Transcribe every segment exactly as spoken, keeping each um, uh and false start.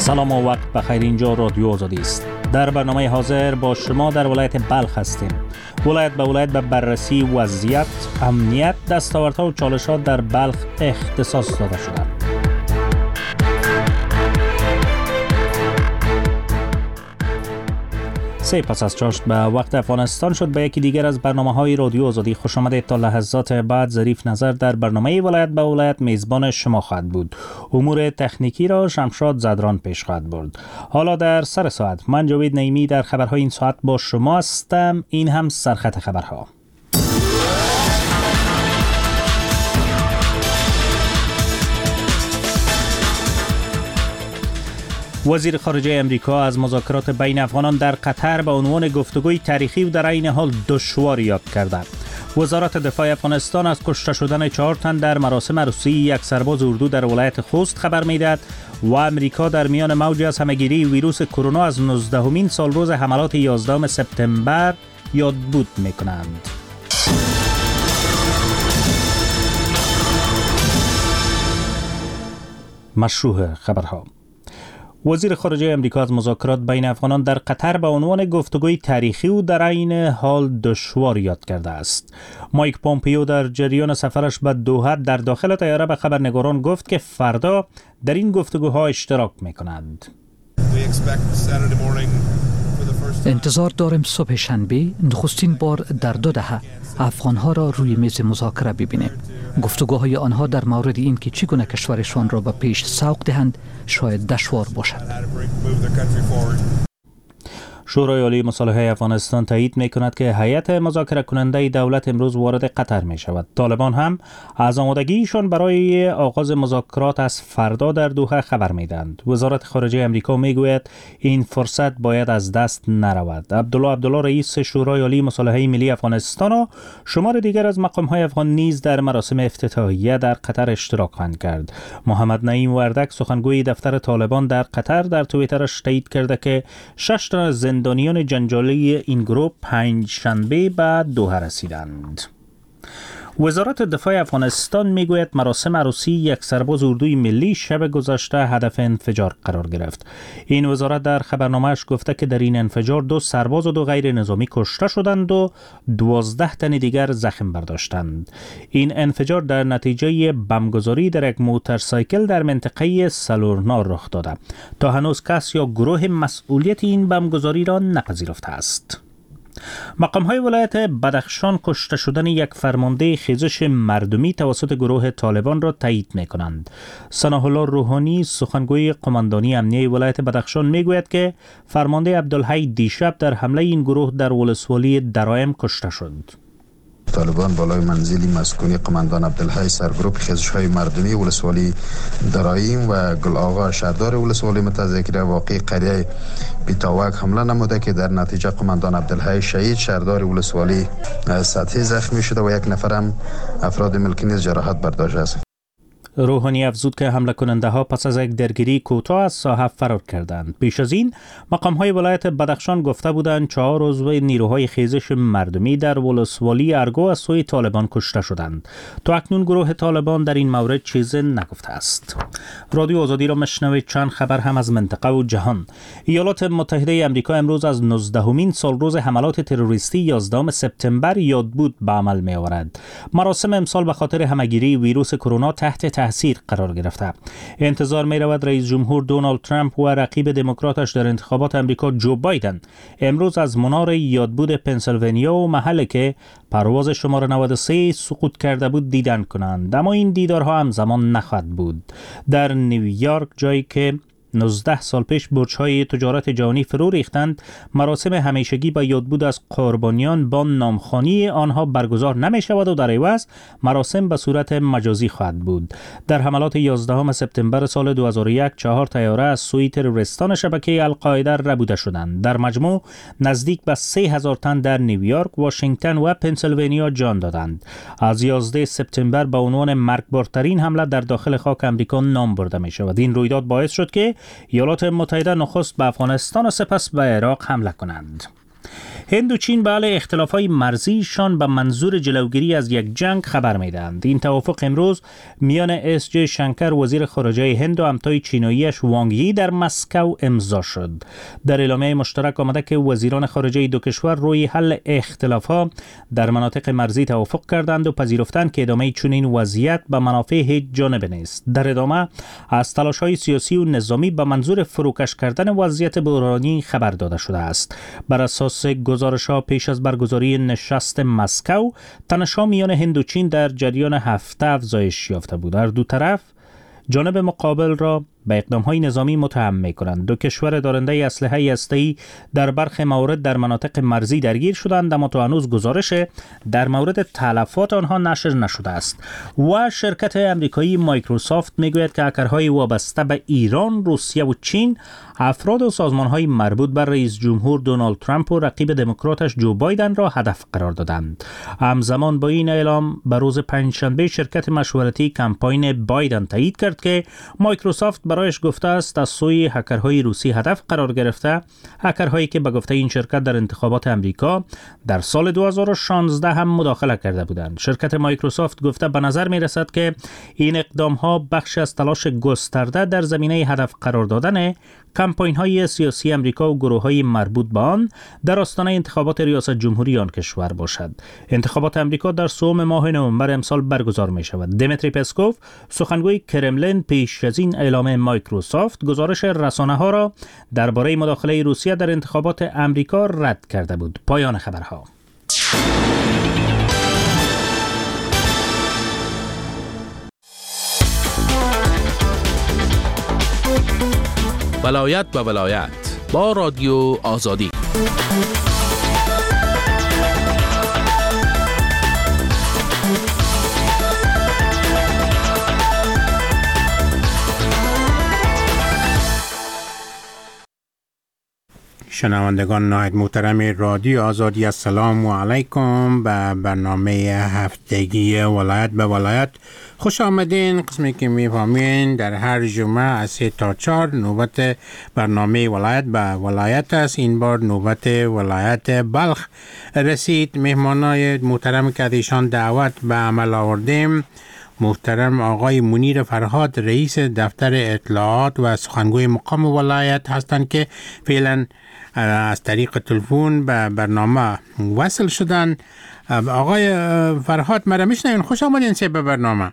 سلام و وقت بخیر. اینجا رادیو آزادی است. در برنامه حاضر با شما در ولایت بلخ هستیم. ولایت به ولایت به بررسی وضعیت، امنیت، دستاوردها و چالش‌ها در بلخ اختصاص داده شده. سه پس از چاشت به وقت افغانستان شد. به یکی دیگر از برنامه‌های رادیو آزادی خوش آمدید. تا لحظات بعد ظریف نظر در برنامه ولایت به ولایت میزبان شما خواهد بود. امور تکنیکی را شمشاد زدران پیش خواهد برد. حالا در سر ساعت من جاوید نعیمی در خبرهای این ساعت با شما هستم. این هم سرخط خبرها. وزیر خارجه امریکا از مذاکرات بین افغانان در قطر به عنوان گفتگوی تاریخی و در عین حال دشوار یاد کرده. وزارت دفاع افغانستان از کشته شدن چهار تن در مراسم عروسی یک سرباز اردو در ولایت خوست خبر می‌دهد و امریکا در میان موج از همهگیری ویروس کرونا از نوزدهمین سالروز حملات یازدهم سپتامبر یادبود می‌کنند. مشروع خبرها. وزیر خارجه امریکا از مذاکرات بین افغانان در قطر به عنوان گفتگوی تاریخی و در عین حال دشوار یاد کرده است. مایک پومپیو در جریان سفرش به دوحه در داخل طیاره به خبرنگاران گفت که فردا در این گفتگوها اشتراک می‌کنند. انتظار داریم صبح شنبه نخستین بار در دو دهه افغانها را روی میز مذاکره ببینیم. گفتگوهای آنها در مورد این که چگونه کشورشان را به پیش سوق دهند شاید دشوار باشد. شورای عالی مصالحه افغانستان تایید می کند که هیئت مذاکره کننده دولت امروز وارد قطر می شود. طالبان هم از آمادگیشان برای آغاز مذاکرات از فردا در دوحه خبر می دهند. وزارت خارجه امریکا می گوید این فرصت باید از دست نرود. عبدالله عبدالله رئیس شورای عالی مصالحه ملی افغانستان و شمار دیگر از مقام‌های افغان نیز در مراسم افتتاحیه در قطر اشتراک خواهند کرد. محمد نعیم وردک سخنگوی دفتر طالبان در قطر در توییترش تایید کرده که شش تن زندانیان جنجالی این گروه پنج شنبه به دوحه رسیدند. وزارت دفاع افغانستان میگوید مراسم عروسی یک سرباز اردوی ملی شب گذشته هدف انفجار قرار گرفت. این وزارت در خبرنامه‌اش گفته که در این انفجار دو سرباز و دو غیر نظامی کشته شدند و دوازده تن دیگر زخم برداشتند. این انفجار در نتیجه بمبگذاری در یک موتورسایکل در منطقه سلورنا رخ داده. تا هنوز کس یا گروه مسئولیت این بمبگذاری را نپذیرفته است. مقام‌های ولایت بدخشان کشته شدن یک فرمانده خیزش مردمی توسط گروه طالبان را تایید می‌کنند. ثناء الله روحانی سخنگوی قماندانی امنیه ولایت بدخشان می‌گوید که فرمانده عبدالحی دیشب در حمله این گروه در ولسوالی درایم کشته شد. طالبان بالای منزلی مسکونی قماندان عبدالحی سرگروپ خیزش‌های مردمی ولسوالی درایم و گل آقا شهردار ولسوالی متذکر واقع قریه بیتاوک حمله نموده که در نتیجه قماندان عبدالحی شهید، شهردار ولسوالی سطحی زخمی شده و یک نفر هم افراد ملکی نیز جراحت برداشته است. روحانی افزود که حمله کننده ها پس از یک درگیری کوتاه از ساحه فرار کردند. پیش از این مقام های ولایت بدخشان گفته بودند چهار عضو نیروهای خیزش مردمی در ولسوالی ارگو از سوی طالبان کشته شدند. تا اکنون گروه طالبان در این مورد چیزی نگفته است. رادیو آزادی را مشنوید. چند خبر هم از منطقه و جهان. ایالات متحده آمریکا امروز از نوزدهمین سالروز حملات تروریستی یازدهم سپتامبر یادبود به عمل می آورد. مراسم امسال به خاطر همهگیری ویروس کرونا تحت تاثیر قرار گرفته. انتظار می رود رئیس جمهور دونالد ترامپ و رقیب دموکراتش در انتخابات امریکا جو بایدن امروز از منار یادبود پنسیلوانیا و محلی که پرواز شماره نود و سه سقوط کرده بود دیدن کنند. اما این دیدارها همزمان نخواهد بود. در نیویورک، جایی که نوزده سال پیش برج‌های تجارت جهانی فرو ریختند، مراسم همیشگی با یادبود از قربانیان با نامخوانی آنها برگزار نمی شود و در عوض مراسم به صورت مجازی خواهد بود. در حملات یازدهم سپتامبر سال دو هزار و یک چهار طیاره از سوی تروریستان شبکه القاعده ربوده شدند. در مجموع نزدیک به سه هزار تن در نیویورک، واشنگتن و پنسیلوانیا جان دادند. از یازده سپتامبر به عنوان مرگبارترین حمله در داخل خاک آمریکا نام برده می شود. این رویداد باعث شد که ایالات متحده نخست به افغانستان و سپس به عراق حمله کنند. هند و چین به علیه اختلاف‌های مرزیشان به منظور جلوگیری از یک جنگ خبر می‌دهند. این توافق امروز میان اس جی شنکر وزیر خارجه هند و همتای چیناییش وانگ یی در مسکو امضا شد. در اعلامیه مشترک آمده که وزیران خارجه دو کشور روی حل اختلاف‌ها در مناطق مرزی توافق کردند و پذیرفتند که ادامه چنین وضعیت به منافع هیچ جانبه نیست. در ادامه از تلاش‌های سیاسی و نظامی به منظور فروکش کردن وضعیت بحرانی خبر داده شده است. بر اساس گزارش‌ها پیش از برگزاری نشست مسکو، تنش‌ها میان هند و چین در جریان هفته افزایش یافته بود. هر دو طرف جانب مقابل را به اقدام‌های نظامی متهم می‌کنند. دو کشور دارنده اسلحه هسته‌ای در برخی موارد در مناطق مرزی درگیر شدند، اما تا هنوز گزارش در مورد تلفات آنها نشر نشده است. و شرکت امریکایی مایکروسافت میگوید که هکرهای وابسته به ایران، روسیه و چین افراد و سازمان‌های مربوط به رئیس جمهور دونالد ترامپ و رقیب دموکراتش جو بایدن را هدف قرار دادند. همزمان با این اعلام به روز پنجشنبه شرکت مشورتی کمپاین بایدن تایید کرد که مایکروسافت برایش گفته است از سوی هکرهای روسی هدف قرار گرفته، هکرهایی که به گفته این شرکت در انتخابات امریکا در سال دو هزار و شانزده هم مداخله کرده بودند. شرکت مایکروسافت گفته به نظر می رسد که این اقدام ها بخش از تلاش گسترده در زمینه هدف قرار دادن کمپاین های سیاسی امریکا و گروه های مربوط به آن در آستانه انتخابات ریاست جمهوری آن کشور باشد. انتخابات امریکا در سوم ماه نوامبر امسال برگزار می شود. دیمیتری پسکوف، سخنگوی کرملین، پیش از این اعلام مایکروسافت گزارش رسانه ها را درباره مداخله روسیه در انتخابات امریکا رد کرده بود. پایان خبرها. ولایت به ولایت با رادیو آزادی. شنوندگان نهایت محترم رادیو آزادی، السلام علیکم به برنامه هفتگی ولایت به ولایت خوش آمدین. قسمی که میفهمین در هر جمعه از سه تا چهار نوبت برنامه ولایت به ولایت است. این بار نوبت ولایت بلخ رسید. مهمانای محترم که ایشان دعوت به عمل آوردیم محترم آقای منیر فرهاد، رئیس دفتر اطلاعات و سخنگوی مقام ولایت هستند که فعلا از طریق تلفن به برنامه وصل شدن. آقای فرهاد مرا میشنوین؟ خوش آمدین سه به برنامه.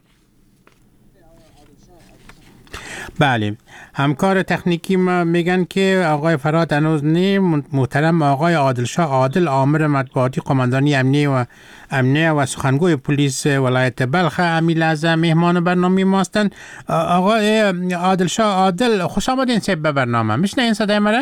بله، همکار تکنیکی ما میگن که آقای فرهاد هنوز نه. محترم آقای عادلشاه عادل، آمر مطبوعاتی قماندانی امنیه و امنیه و سخنگوی پلیس ولایت بلخ، همین لحظه مهمان برنامه ما هستند. آقای عادلشاه عادل خوش آمدین سه به برنامه. میشنوین صدای مرا؟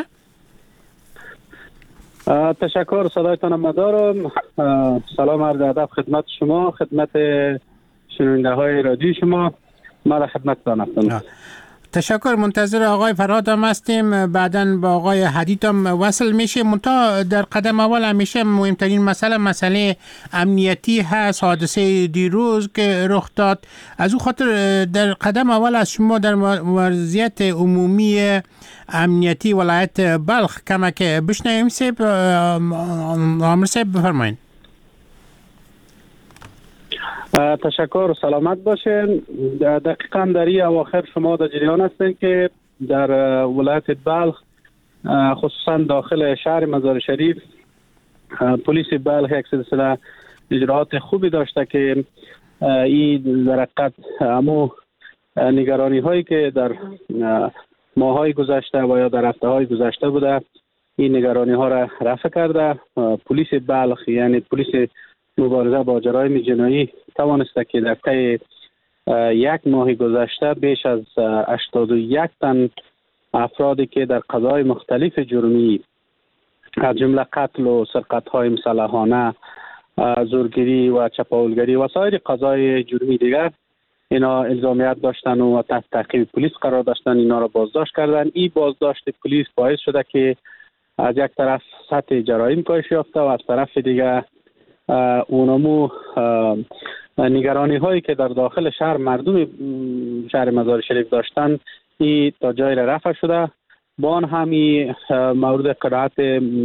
تشکر، صدایتان مدارم. سلام عرض ادب خدمت شما، خدمت شنونده های رادیو شما. ما در خدمتتان هستم. تشکر. منتظر آقای فرهاد هم هستیم، بعداً با آقای حدید هم وصل میشه. منتها در قدم اول همیشه مهمترین مسئله مسئله امنیتی هست. حادثه دیروز که رخ داد، از او خاطر در قدم اول از شما در وضعیت عمومی امنیتی ولایت بلخ کمک بشنویم. سیب عامر سیب بفرمایید. تشکر، سلامت باشین. دقیقاً در این اواخر شما در جریان هستین که در ولایت بلخ خصوصا داخل شهر مزار شریف پلیس بلخ یک سلسله اجراعات خوبی داشته که این در حقیقت همو نگرانی هایی که در ماهای گذشته و یا در هفته های گذشته بوده، این نگرانی ها را رفع کرده. پلیس بلخ یعنی پلیس مبارزه با جرایم جنایی توانسته که در طی یک ماه گذشته بیش از هشتاد و یک تن افرادی که در قضاهای مختلف جرمی از جمله قتل و سرقت‌های مسلحانه، زورگیری و چپاولگری و سایر قضای جرمی دیگر اینا الزامیت داشتن و تحت تعقیب پلیس قرار داشتن، اینا را بازداشت کردن. این بازداشت پلیس باعث شده که از یک طرف سطح جرایم کاهش یافته و از طرف دیگر اونمو نگرانی هایی که در داخل شهر مردم شهر مزار شریف داشتن این تا جای رفع شده. با آن همی مورد قرائت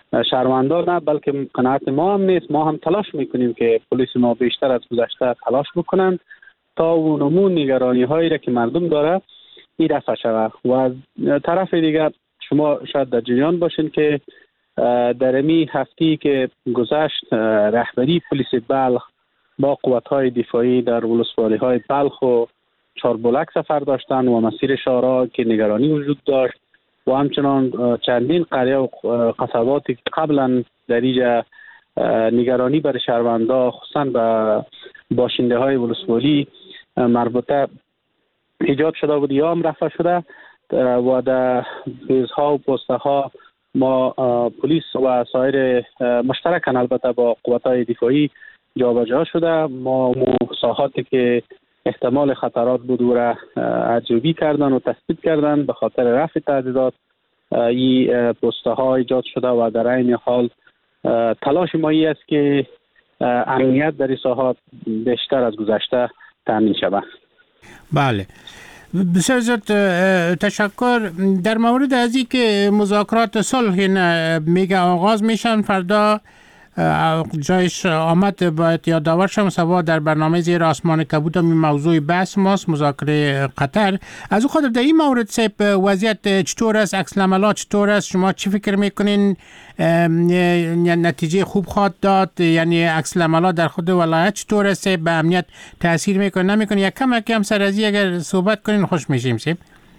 شهروندان نه، بلکه قناعت ما هم نیست. ما هم تلاش میکنیم که پلیس ما بیشتر از گذشته تلاش بکنن تا اون نمون نگرانی هایی را که مردم داره این رفع شود. و از طرف دیگر شما شاید در جریان باشین که در امی هفته که گذشت رهبری پلیس بلخ با قوت‌های دفاعی در ولسوالی‌های بلخ و چاربلک سفر داشتن و مسیر شارع که نگرانی وجود داشت و همچنان چندین قریه و قصباتی که قبلا در اینجا نگرانی بر شهروندا خصوصا به باشنده های ولسوالی مربوطه ایجاد شده بود یا هم رفع شده و در بیزها و پسته ها ما پلیس و سایر مشترکن البته با قوت‌های دفاعی جابجا شده. ما ساحاتی که احتمال خطرات بود و را ارزیابی کردن و تثبیت کردن به خاطر رفع تهدیدات این پسته ها ایجاد شده و در این حال تلاش ما ای است که امنیت در این ساحات بیشتر از گذشته تامین شود. بله، بسیار زیاد تشکر. در مورد از این که مذاکرات صلح میگه آغاز میشن فردا جایش آمد، باید یادآور شم سوا در برنامه زیر آسمان کبود هم موضوع بحث ماست، مذاکره قطر. از او خاطر در این مورد سیب وضعیت چطور است، عکس العملات چطور است؟ شما چی فکر میکنین نتیجه خوب خواهد داد؟ یعنی عکس العملات در خود ولایت چطور است؟ به امنیت تاثیر میکنه نمیکنه؟ یک کم کم سر از اگر صحبت کنین خوش میشیم. سیب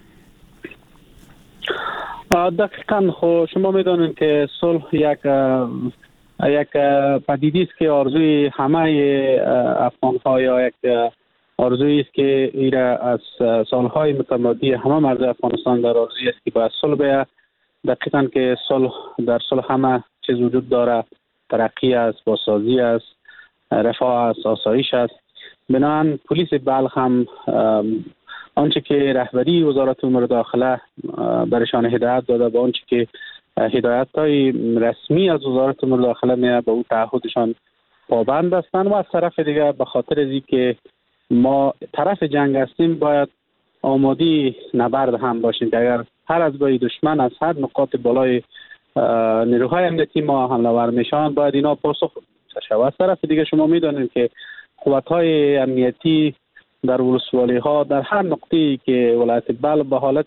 دقیقاً خو شما میدونین که صلح یک یک پدیده است که آرزوی همه افغان‌ها یا یک آرزویی است که ایرا از سالهای متمادی همه مردم افغانستان در آرزویی است که باید صلح بیاید. دقیقاً که صلح در صلح همه چیز وجود داره، ترقی است، بازسازی است، رفاه است، آسایش است. بنابراین پلیس بلخ هم آنچه که رهبری وزارت امور داخله برشان هدایت داده با آنچه که هدایت های رسمی از وزارت امور داخله میاد به او تعهدشان پابند هستند و از طرف دیگر به خاطر از اینکه ما طرف جنگ هستیم باید آماده نبرد هم باشیم که اگر هر از گاهی دشمن از هر نقاط بالای نیروهای امنیتی ما حمله ور میشن باید اینا پاسخ شود. از طرف دیگر شما میدونید که قوت‌های امنیتی در ولسوالی ها در هر نقطه‌ای که ولایت بلخ به حالت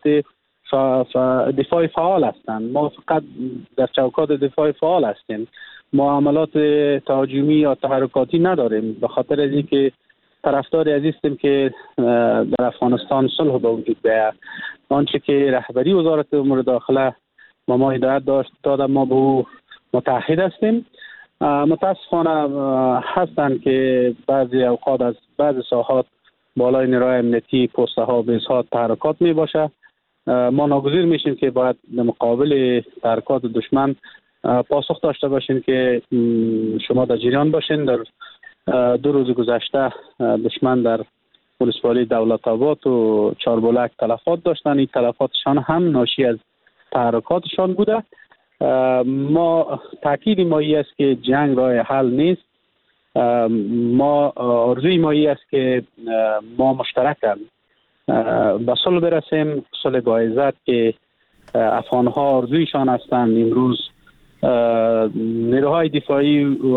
دفاع فعال هستند. ما فقط در چوکات دفاع فعال هستیم، ما عملات تهاجمی یا تحرکاتی نداریم به خاطر از اینکه طرفدار از هستیم که در افغانستان صلح به وجود بیاید. آنچه که رهبری وزارت امور داخله ما ما هدایت داشت داده ما به او متحد هستیم. متاسفانه هستند که بعضی اوقات از بعضی ساحات بالای نیروهای امنیتی پسته ها و بیزها تحرکات می باشه. ما ناگزیر میشیم که باید در مقابل تحرکات دشمن پاسخ داشته باشیم که شما در جریان باشین. در دو روز گذشته دشمن در ولسوالی دولت آباد و چاربلک تلفات داشتن. این تلفاتشان هم ناشی از تحرکاتشان بوده. ما تاکید ما ای است که جنگ راه حل نیست. ما آرزوی ما ای است که ما مشترکاً به صلح برسیم، صلح با عزت که افغان‌ها آرزویشان هستند. امروز نیروهای دفاعی و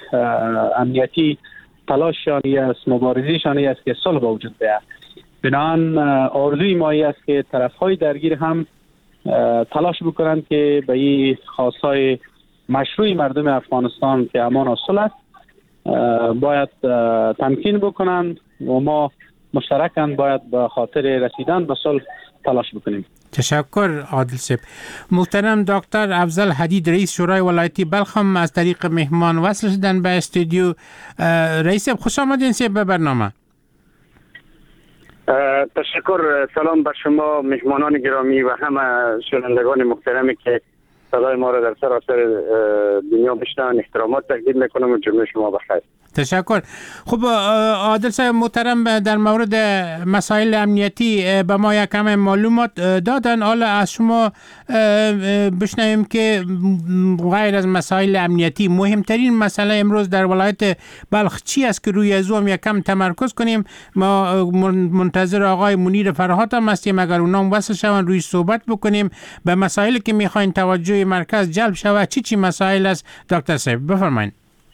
امنیتی تلاششان است، مبارزه‌شان است که صلح به وجود بیاید. بنابراین آرزوی ما است که طرف‌های درگیر هم تلاش بکنند که به این خواست‌های مشروع مردم افغانستان که امان و صلح است باید تمکین بکنند و ما مشترکاً باید به خاطر رسیدن به صلح تلاش بکنیم. تشکر عادل صاحب. محترم دکتر افضل حدید رئیس شورای ولایتی بلخ هم از طریق مهمان وصل شدن به استودیو. رئیس صاحب خوش آمدین صاحب به برنامه. تشکر. سلام بر شما مهمانان گرامی و همه شنوندگان محترمی که صدای ما را در سراسر دنیا بشنوند. احترامات تقدیم میکنم و جمعه شما بخیر. تشکر. خب عادل صاحب محترم، در مورد مسائل امنیتی به ما یکم معلومات دادن. حالا از شما بشنویم که غیر از مسائل امنیتی مهمترین مسئله امروز در ولایت بلخ چی است که روی از هم یکم تمرکز کنیم؟ ما منتظر آقای منیر فرهاد هم هستیم، اگر اونام وصل شون روی صحبت بکنیم به مسائلی که میخواین توجه مرکز جلب شود. چی چی مسائل است دکتر صاحب؟ بفرمایید.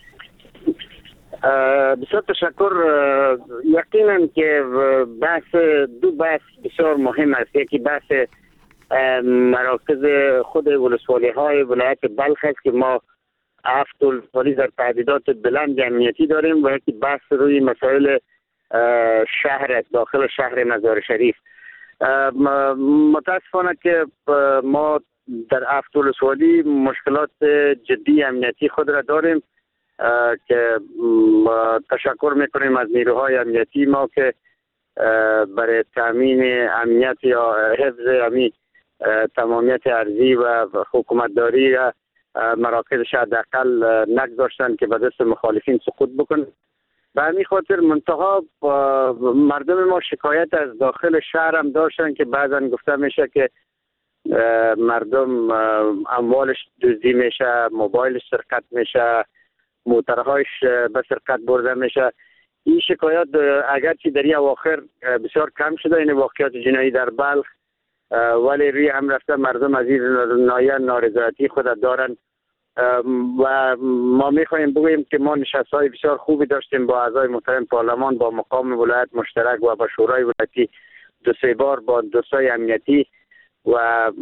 بسیار تشکر. یقینا که بحث دو بحث بسیار مهم است. یکی بحث مراکز خود ولسوالی های ولایت بلخ است که ما هفت ولسوالی در تهدیدات بلند امنیتی داریم، و یکی بحث روی مسائل شهر است، داخل شهر مزار شریف. متاسفانه که ما در هفت ولسوالی مشکلات جدی امنیتی خود را داریم که تشکر میکنیم از نیروهای امنیتی ما که برای تامین امنیت یا حفظ امی تمامیت ارضی و حکومتداری مراکزش حداقل نگذاشتن که به دست مخالفین سقوط بکنه. به همین خاطر منتها مردم ما شکایت از داخل شهر هم داشتن که بعضا گفته میشه که مردم اموالش دزدی میشه، موبایلش سرقت میشه، موترهایش به سرقت برده میشه. این شکایات اگرچه در این اواخر بسیار کم شده، این واقعیات جنایی در بلخ، ولی روی هم رفته مردم از این نایه نارضایتی خود دارن و ما میخوایم بگوییم که ما نشست‌های بسیار خوبی داشتیم با اعضای محترم پارلمان، با مقام ولایت مشترک و با شورای ولایتی دو سه بار با دوستای امنیتی، و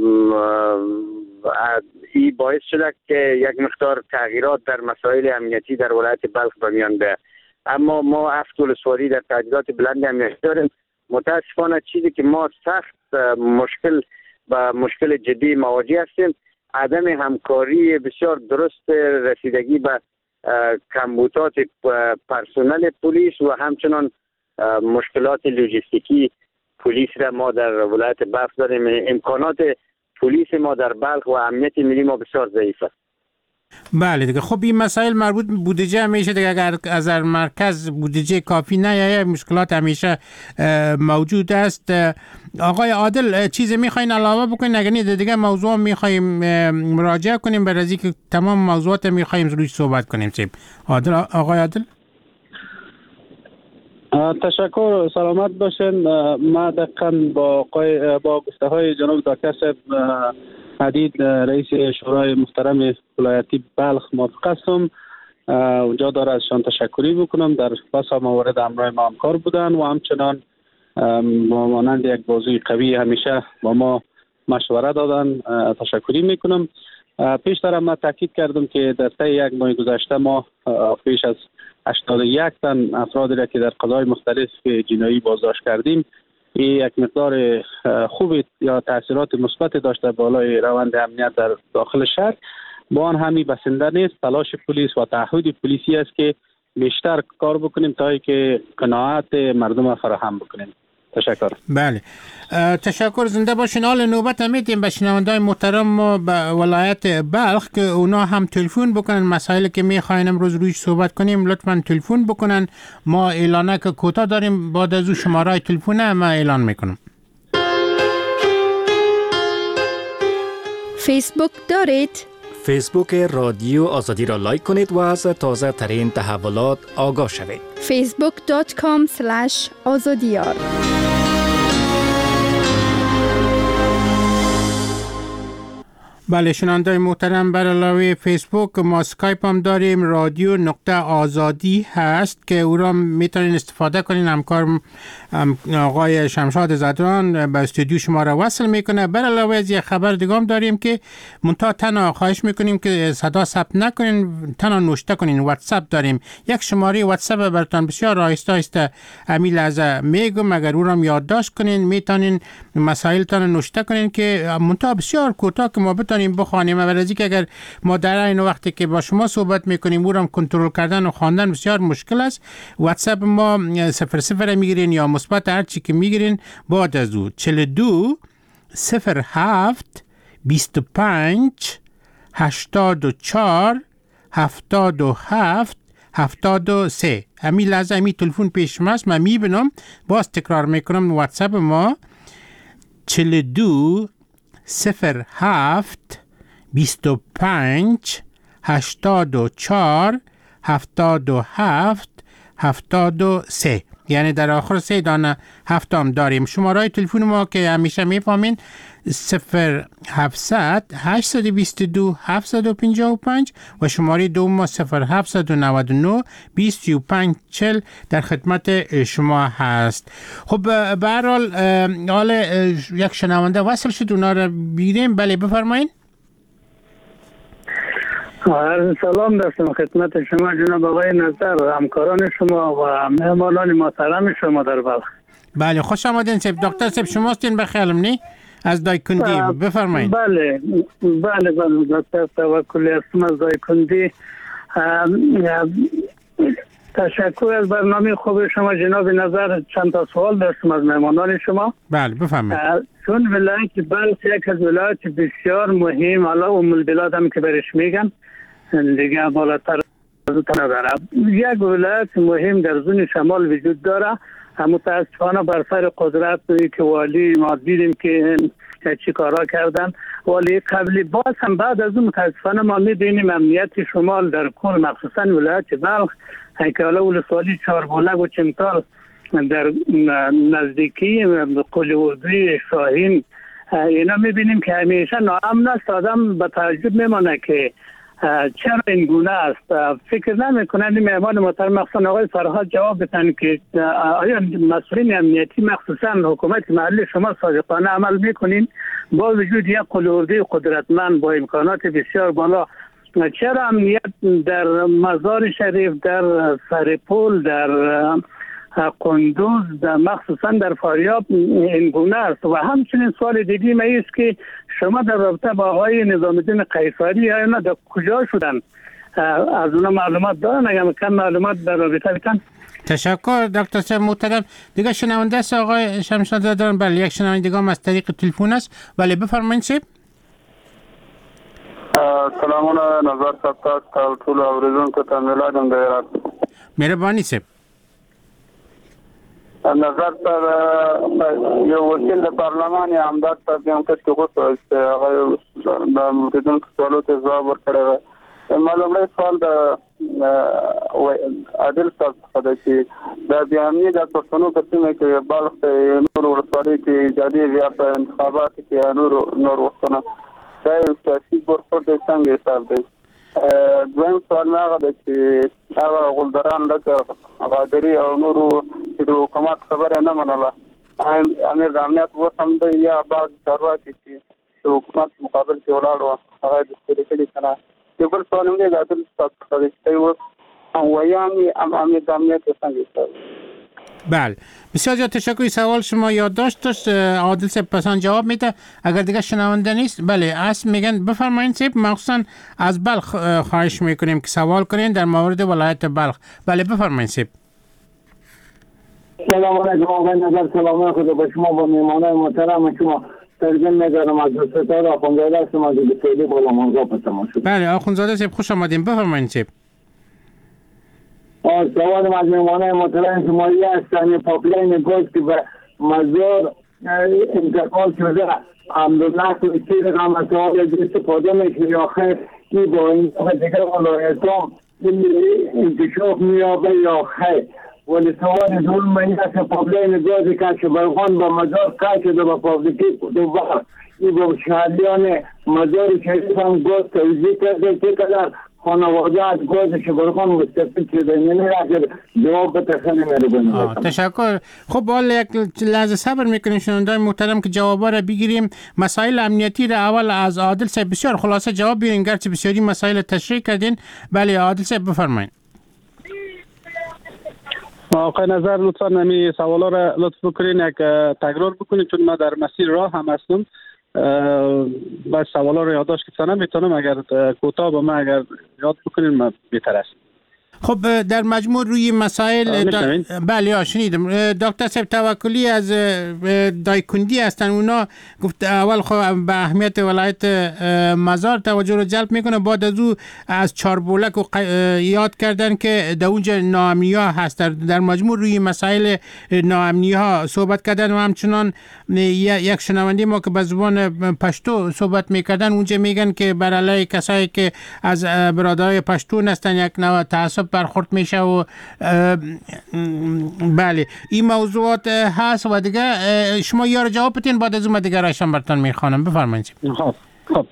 این باعث شده که یک مقدار تغییرات در مسائل امنیتی در ولایت بلخ به میان بیاید. اما ما هفت ولسوالی در تهدیدات بلند امنیتی داریم. متاسفانه چیزی که ما سخت مشکل و مشکل جدی مواجه هستیم، عدم همکاری بسیار درست رسیدگی به کمبودات پرسنل پلیس و همچنان مشکلات لوجستیکی پلیس را ما در ولایت بلخ داریم. امکانات پلیس ما در بلخ و امنیت ملی ما بسیار ضعیف است. بله دیگه. خب این مسائل مربوط به بودجه میشه دیگه. اگر از مرکز بودجه کافی نیاید مشکلات همیشه موجود است. آقای عادل چیزی میخواین علاوه بکنین؟ اگر نه دیگه موضوع میخوایم مراجعه کنیم برای اینکه تمام موضوعات میخوایم روی صحبت کنیم. عادل آقای عادل تشکر، سلامت باشین. ما دقیقاً با با گفته های جناب دکتر صاحب حدید رئیس شورای محترم ولایتی بلخ موافق هستم. اونجا داره ازشان تشکری بکنم، در بسا موارد همراه ما همکار بودن و همچنان با مانند یک بازوی قوی همیشه با ما مشوره دادن. تشکری میکنم. پیشتر ما تاکید کردم که در طی یک ماه گذشته ما پیش از هشتاد و یک تن افرادی را که در قضای مختلف جنایی بازداشت کردیم. این یک مقدار خوبی یا تاثیرات مثبت داشته بالای روند امنیت در داخل شهر. با آن همی بسنده نیست. تلاش پلیس و تعهد پلیسی است که بیشتر کار بکنیم تا که قناعت مردم فراهم بکنیم. تشکر. بله تشکر، زنده باشین. حال نوبت میدیم به شنونده‌های محترم ما به ولایت بلخ که اونا هم تلفن بکنن. مسائلی که میخواین امروز رویش صحبت کنیم لطفاً تلفن بکنن. ما اعلانه که کوتاه داریم، بعد از او شماره تلفن ما اعلان میکنم. فیسبوک دارید؟ فیسبوک رادیو آزادی را لایک کنید و از تازه ترین تحولات آگاه شوید. فیسبوک دات کام اسلش آزادیار. بله شنونده‌های محترم، بر علاوه فیسبوک ما اسکایپ هم داریم. رادیو نقطه آزادی هست که او را میتونین استفاده کنین. همکار آقای شمشاد زدران به استودیو شما را وصل میکنه. بر علاوه از یه خبر دیگه هم داریم که منتها تنها خواهش میکنیم که صدا ثبت نکنین، تنها نوشته کنین. واتساپ داریم، یک شماره واتساپ براتون بسیار آهسته آهسته امی لحظه میگم، اگر او را یادداشت کنین میتونین مسائلتان نوشته کنین که منتها بسیار کوتاه که ما بتونیم بخوانیم. برای که اگر ما در این وقتی که با شما صحبت میکنیم او را کنترل کردن و خواندن بسیار مشکل است. واتساپ ما صفر صفر میگیرین یا مثبت هر چی که میگیرین، بعد از او چهل و دو صفر هفت بیست و پنج هشتاد و چهار هفتاد و هفت هفتاد و سه. همین لحظه همین تلفن پیش ماست، من میبینم. باز تکرار میکنم واتساپ ما چهل و دو صفر هفت بیست و پنج هشتاد و چهار هفتاد و هفت هفتاد و سه. یعنی در آخر سه دانه هفتم داریم. شماره تلفن ما که همیشه میفهمین صفر هفتصد هشتصد و بیست و دو هفتصد و پنجاه و پنج و شماره دوم ما صفر هفتصد و نود و نه بیست و پنج چهل در خدمت شما هست. خب به هر حال حال یک شنونده وصل شد، اونا رو بگیریم. بله بفرمایید. عرض سلام داشتم خدمت شما جناب آقای نظر، همکاران شما و مهمانان محترم شما در بلخ. بله خوش آمدین سب. دکتر سب شما هستین بخیالم نی از دایکندی، بفرمایید. بله بله بله دکتر توکلی هستم از دایکندی. تشکر از برنامه خوب شما جناب نظر. چند تا سوال داشتم از مهمانان شما. بله بفرمایید. چون ولایت بلخ یک از ولایت بسیار مهم، حالا ام البلاد هم که برش میگن دیگه بالاتر نداره، یک ولایت مهم در زون شمال وجود داره. متاسفانه بر سر قدرت که والی ما دیدیم که چی کارا کردن، ولی قبلی باز هم بعد از اون متاسفانه ما میبینیم امنیت شمال در کل مخصوصا ولایت بلخ که حالا ولسوالی چهاربلگ و چمتال در نزدیکی قلیوردی شاهین اینا میبینیم که همیشه ناامن است. آدم به تعجب میمانه که چرا این گونه است. فکر نمیکنند این مهمان محترم مخصوصا آقای فرهاد جواب بدن که آیا مسئولین امنیتی مخصوصا حکومت محلی شما صادقانه عمل میکنین با وجود یک قلیوردی قدرتمند با امکانات بسیار بالا؟ چرا امنیت در مزار شریف، در سرپول، در قندوز، در مخصوصا در فاریاب این گونه است؟ و همچنین سوال دیگه ما است که شما در رابطه با آقای نظام الدین قیصری یا نه در کجا شدن؟ از اون معلومات دارن؟ اگر کم معلومات در رابطه بتن. تشکر دکتر صاحب محترم. دیگه شنونده است آقای شمشاد دارن؟ بله یک شنونده دیگه هم از طریق تلفن است. بله بفرمایید صاحب. سلامونه نظر صاحب تا ټول اورېدونکو ته میلادم د هرات. مهرباني صاحب. نظر صاحب یو وکیل د پارلمان امداد صاحب هم کښ کې غوښتل چې هغه د اورېدونکو سوالو ته ځواب ورکړی. معلومه سوال د عادل صاحب څخه ده چې د بیانیه د پښتنو په سیمه کې بلخ نور ولسوالۍ کې ایجادي یا په انتخاباتو کې نور نور وختونه دا یو سیاسي برخورد څنګه حساب دی؟ دویم سوال هغه ده چې هغه غلدران لکه غادري او نورو چې د حکومت خبره نه منله، امیر د امنیت اوس هم دی یا بعض چارواکي چې د حکومت مقابل کې ولاړ وو هغه دستګیري کړي که نه؟ یو بل سوال هم دی د عادل صاحب څخه دی چې دی اوس ویانې امیر د امنیت څنګه حساب دی؟ بله بسیار زیاد تشکر. سوال شما یادداشت داشت، عادل صاحب پسان جواب میده. اگر دیگه شنونده نیست بله اصل میگن بفرمایید صاحب. مخصوصا از بلخ خواهش میکنیم که سوال کنین در مورد ولایت بلخ. بله بفرمایید صاحب. سلام علیکم آقای نظر. سلام خدا با شما با مهمانان محترم شما. ترجمه می‌کنم از ستاره آخوندزاده هستم از بسیاری بالا مرغا پسمان شد. بله آخوندزاده صاحب خوش آمدین. بفرمایید صاحب. سوال از مهمانان محترم شمایی هستن پاپلاین گاز که به مزار انتقال شده عمدالله که رقم از سوال استفاده میشه یا خیر که با این دیگر ولایتان انتشاف میابه یا خیر. ولی سوال دول منی است پاپلاین گازی که برخان با مزار که شده با فابریکی دو بخر ای با شهریان مزار شریف هم گاز توزیع کرده که قدر خانواده از گازش برخان مستفید شده. یعنی اگر جواب به تخیلی میره بنید. تشکر. خب حالا یک لحظه صبر میکنیم شنوندای محترم که جوابا را بگیریم. مسائل امنیتی را اول از عادل صاحب بسیار خلاصه جواب بگیریم گرچه بسیاری مسائل تشریح کردین. بله عادل صاحب بفرمایید. آقای نظر لطفا نمی سوالا را لطف بکنین یک تکرار بکنین چون ما در مسیر راه هم هستم. باید سوالا رو یادداشت کنم میتونم اگر کوتاه با من اگر یاد بکنین ما بهتر است. خب در مجموع روی مسائل دا... بله شنیدم. دکتر صاحب توکلی از دایکندی هستن. اونا گفت اول خب به اهمیت ولایت مزار توجه رو جلب میکنه، بعد از او از چاربولک و یاد کردن که در اونجا ناامنی ها هست. در, در مجموع روی مسائل ناامنی ها صحبت کردن و همچنان یک شنونده ما که به زبان پشتو صحبت میکردن اونجا میگن که بر علیه کسایی که از برادرای پشتون هستن یک نوع تعصب برخورد میشه و بله این موضوعات هست و دیگه شما یار جواب بتین بعد از اون دیگه رایشان براتون میخوانم. بفرمایید. خب خب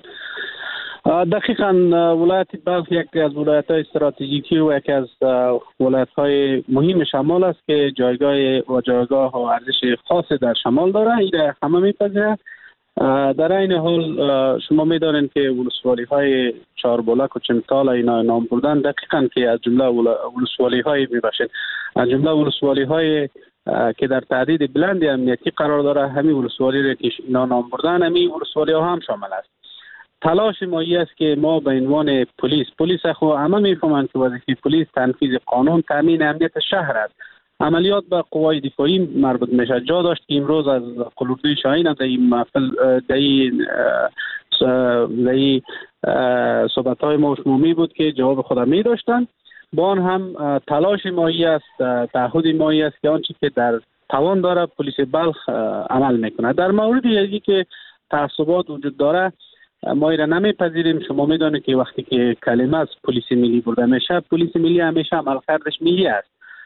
دقیقاً ولایت بلخ یکی از ولایت‌های استراتژیکی و یکی از ولایت‌های مهم شمال است که جایگاه و جایگاه و ارزش خاص در شمال داره. این همه میپذیره. در این حال شما می‌دانید که ولسوالی‌های چاربولک و چمتال اینا نام بردن دقیقاً که از جمله ولسوالی‌های میباشد، از جمله ولسوالی‌های که در تعداد بلند امنیتی قرار داره. همین ولسوالی را که اینا نام بردن همین ولسوالی‌ها هم شامل است. تلاش ما ای است که ما به عنوان پلیس پلیس خو همه میفهمند که وظیفه پلیس تنفیذ قانون، تامین امنیت شهر است. عملیات به قوای دفاعی مربوط میشه. جا داشت که امروز از قلوردوی شاهین در این محفل در این در این صحبت‌های ما عمومی بود که جواب خود می داشتند. با آن هم تلاش ما ای است، تعهد ما ای است که آنچه که در توان داره پلیس بلخ عمل میکنه. در مورد یکی که تعصبات وجود داره ما ایره نمیپذیریم. شما میدانید که وقتی که کلمه از پلیس ملی برده میشه، پلیس ملی همیشه عملکردش ملی است.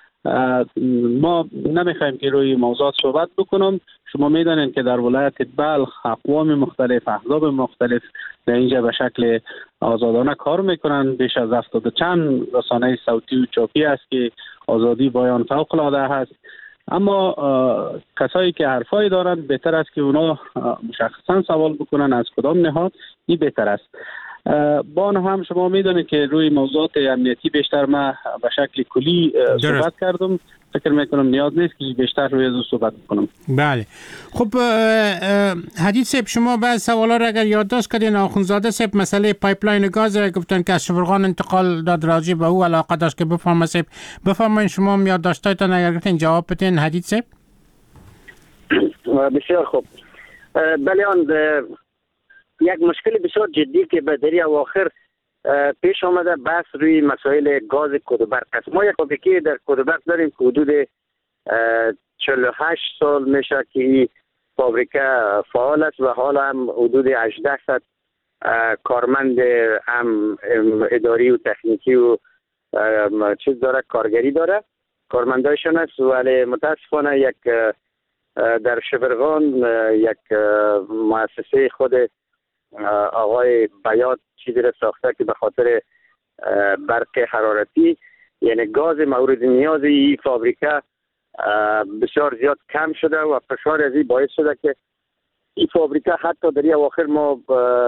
ما نمیخوایم که روی موضوعات صحبت بکنم. شما میدانید که در ولایت بلخ اقوام مختلف، احزاب مختلف در اینجا به شکل آزادانه کار میکنن. بیش از هفتاد و چند رسانه صوتی و چاپی است که آزادی بیان فوق العاده هست. اما کسایی که حرفایی دارن بهتر است که اونا مشخصا سوال بکنن از کدام نهاد، این بهتر است. با آن هم شما میدونید که روی موضوعات امنیتی بیشتر ما به شکل کلی صحبت کردم. فکر میکنم نیاز نیست که بیشتر روی از صحبت کنم. بله خب حدیث صاحب شما بعض سوالا را اگر یادداشت کردین، آخونزاده صاحب مسئله پایپلاین گاز را گفتن که از شبرغان انتقال داد، راجع به او علاقه داشت که بفهمه صاحب. بفرمایید شما یادداشتاتون اگر گفتین جواب بدین حدیث صاحب. بسیار خوب. بله آن یک مشکل بسیار جدی که به دری اواخر پیش آمده بحث روی مسائل گاز کدوبرق است. ما یک فابریکه در کدوبرق داریم که حدود چهل و هشت سال میشه که این فابریکه فعال است و حالا هم حدود هجده صد کارمند هم اداری و تکنیکی و چیز داره، کارگری داره، کارمندایشان است. ولی متاسفانه یک در شبرغان یک مؤسسه خود آقای بیات چیزی را ساخته که به خاطر برق حرارتی، یعنی گاز مورد نیاز این فابریکه بسیار زیاد کم شده و فشار از این باعث شده که این فابریکه حتی در این اواخر ما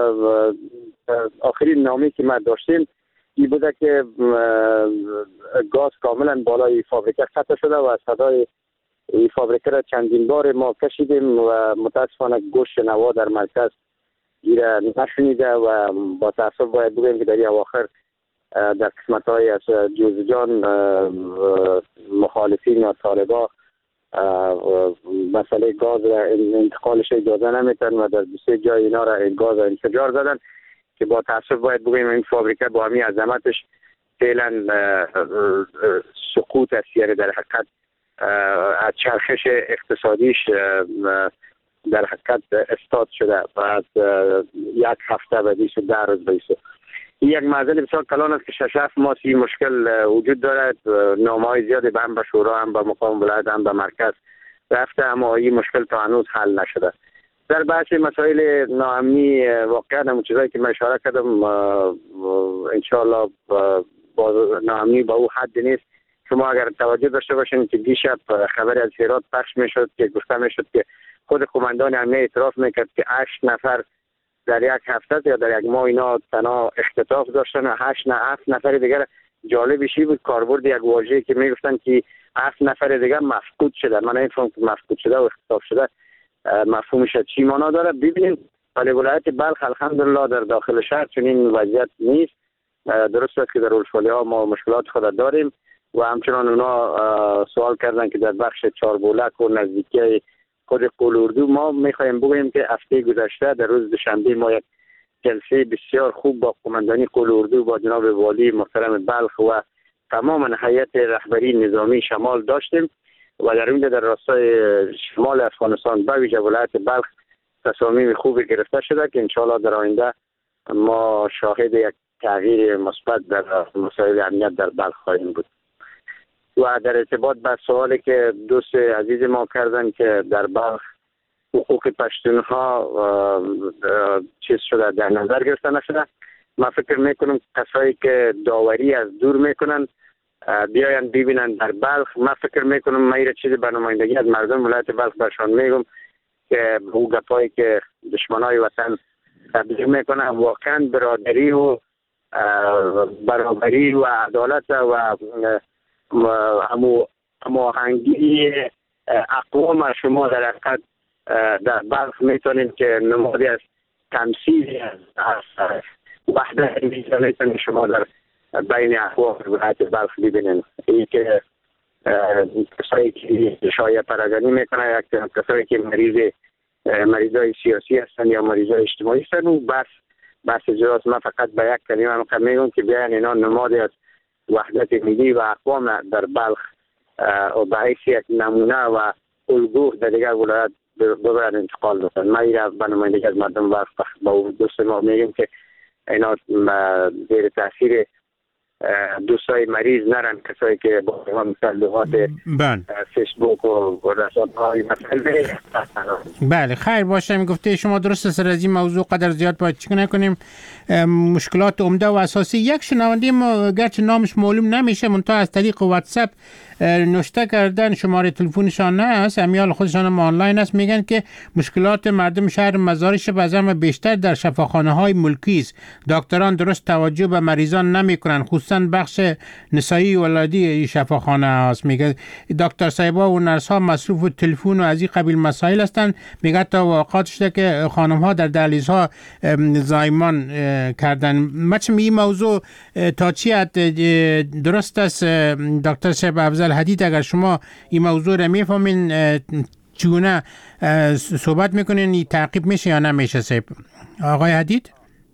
آخرین نامی که ما داشتیم این بوده که گاز کاملا بالای فابریکه قطع شده و صدای این فابریکه را چندین بار ما کشیدیم و متاسفانه گوش شنوا در مرکز ایره نشنیده و با تأسف باید بگویم که در این اواخر در قسمت های از جوزجان مخالفین یا طالبا مسئله گاز را انتقالش اجازه نمیتن و در دوسته جای اینا را گاز را انفجار زدن که با تأسف باید بگویم این فابریکه با همین عظمتش فعلا سقوط است، یعنی در حقیقت از چرخش اقتصادیش در حقیقت استاد شده و از یک هفته و بیست و ده روز بیست. این یک معضل بسیار کلان است که شش هفت ماه این مشکل وجود دارد. نامه‌های زیادی به هم به شورا هم به مقام ولایت هم به مرکز رفته اما این مشکل تا هنوز حل نشده. در بحث مسائل ناامنی واقعا همون چیزایی که من اشاره کردم انشاءالله با ناامنی با او حد نیست. شما اگر توجه داشته باشین که دیشب خبر از هرات پخش میشد که گفته میشد که خود قماندان امنیت اعتراف میکرد که هشت نفر در یک هفته یا در یک ماه اینا تنها اختطاف داشتن و هشت نه هفت نفر دیگر. جالبش بود کاربرد یک واژه‌ای که میگفتن که هفت نفر دیگر مفقود شدن. من نمیفهمم که مفقود شده و اختطاف شده مفهومش چی معنا داره. ببینید ولی ولایت بلخ الحمدلله در داخل شهر چنین وضعیت نیست درست است که در ولسوالی ها ما مشکلات خود داریم و همچنان اونا سوال کردن که در بخش چاربولک و نزدیکی خود قولوردو ما میخوایم بگوییم که هفته گذشته در روز دوشنبه ما یک جلسه بسیار خوب با قماندانی قولوردو با جناب والی محترم بلخ و تماما هیئت رهبری نظامی شمال داشتیم و در اونجا در راستای شمال افغانستان به ویژه ولایت بلخ تصامیم خوبی گرفته شده که انشاءالله در آینده ما شاهد یک تغییر مثبت در مسائل امنیت در بلخ خواهیم بود. و در ارتباط به سوالی که دوست عزیز ما کردن که در بلخ حقوق پشتونها چیز شده در نظر گرفته نشده، من فکر میکنم کسایی که داوری از دور میکنن بیاین ببینن در بلخ. من فکر میکنم من ایره چیزی به نمایندگی از مردم ولایت بلخ برشان میگم که او گپایی که دشمنای وطن تبلیغ میکنن واقعا برادری و برابری و عدالت و همو هماهنگی اقوام شما در حقیقت در بلخ میتونیم که نمادی از تمثیل از وحدت میتونیم شما در بین اقوام ولایت بلخ ببینید. این که کسایی که شایع پراگنی میکنه یک کسایی که مریض مریضای سیاسی هستن یا مریضای اجتماعی هستن و بس بس جراست. من فقط به یک کلمه میگم که بیان اینا نمادی از وحدت ملی و اقوام در بلخ و به حیث یک نمونه و الگو در دیگر ولایت ببرن انتقال بکنن. ما ایره به نمایندگی از مردم بلخ با دوست ما میگیم که اینا زیر تاثیر دوستای مریض نرن، کسایی که با هم مصالحات فیسبوک و رسانه‌های مسئله. بله خیر باشه. میگفته شما درست سر از این موضوع قدر زیاد باید چیکار نکنیم. مشکلات عمده و اساسی یک شنونده ما گرچه نامش معلوم نمیشه منتها از طریق واتساپ نوشته کردن، شماره تلفنشان نه است، امیال خودشان ما آنلاین است، میگن که مشکلات مردم شهر مزارش بعضا بیشتر در شفاخانه های ملکی است. دکتران درست توجه به مریضان نمیکنن، خصوصا بخش نسایی و ولادی شفاخانه است. میگه دکتر صاحبا و نرس ها مصروف تلفن و از این قبیل مسائل هستند. میگه تا واقعات شده که خانم ها در دهلیزها زایمان کردن. مچم این موضوع تا چی حد درست است دکتر صاحب افضل حدید؟ اگر شما این موضوع را میفهمین چگونه صحبت میکنین، این تعقیب میشه یا نمیشه صاحب؟ آقای حدید؟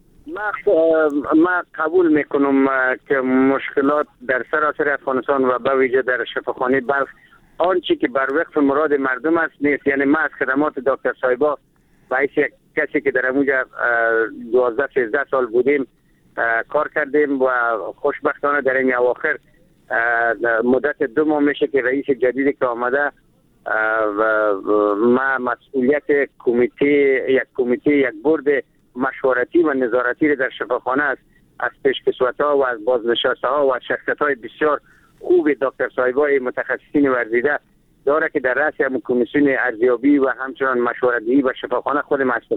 ما قبول میکنم که مشکلات در سراسر افغانستان و به ویژه در شفاخانه بلخ آنچه که بر وقف مراد مردم است نیست. یعنی ما از خدمات دکتر صاحبا باعث کسی که در اونجا دوازده سیزده سال بودیم کار کردیم و خوشبختانه در این اواخر مدت دو ماه میشه که رئیس جدیدی که آمده و ما مسئولیت کمیته یک کمیته یک بورد مشورتی و نظارتی در شفاخانه است از پیشکسوت‌ها و از بازنشسته‌ها و از شخصیت‌های بسیار خوب دکتر صاحبای متخصصین ورزیده داره که در رأس هم کمیسیون ارزیابی و همچنان مشورتی و شفاخانه خودم هستم.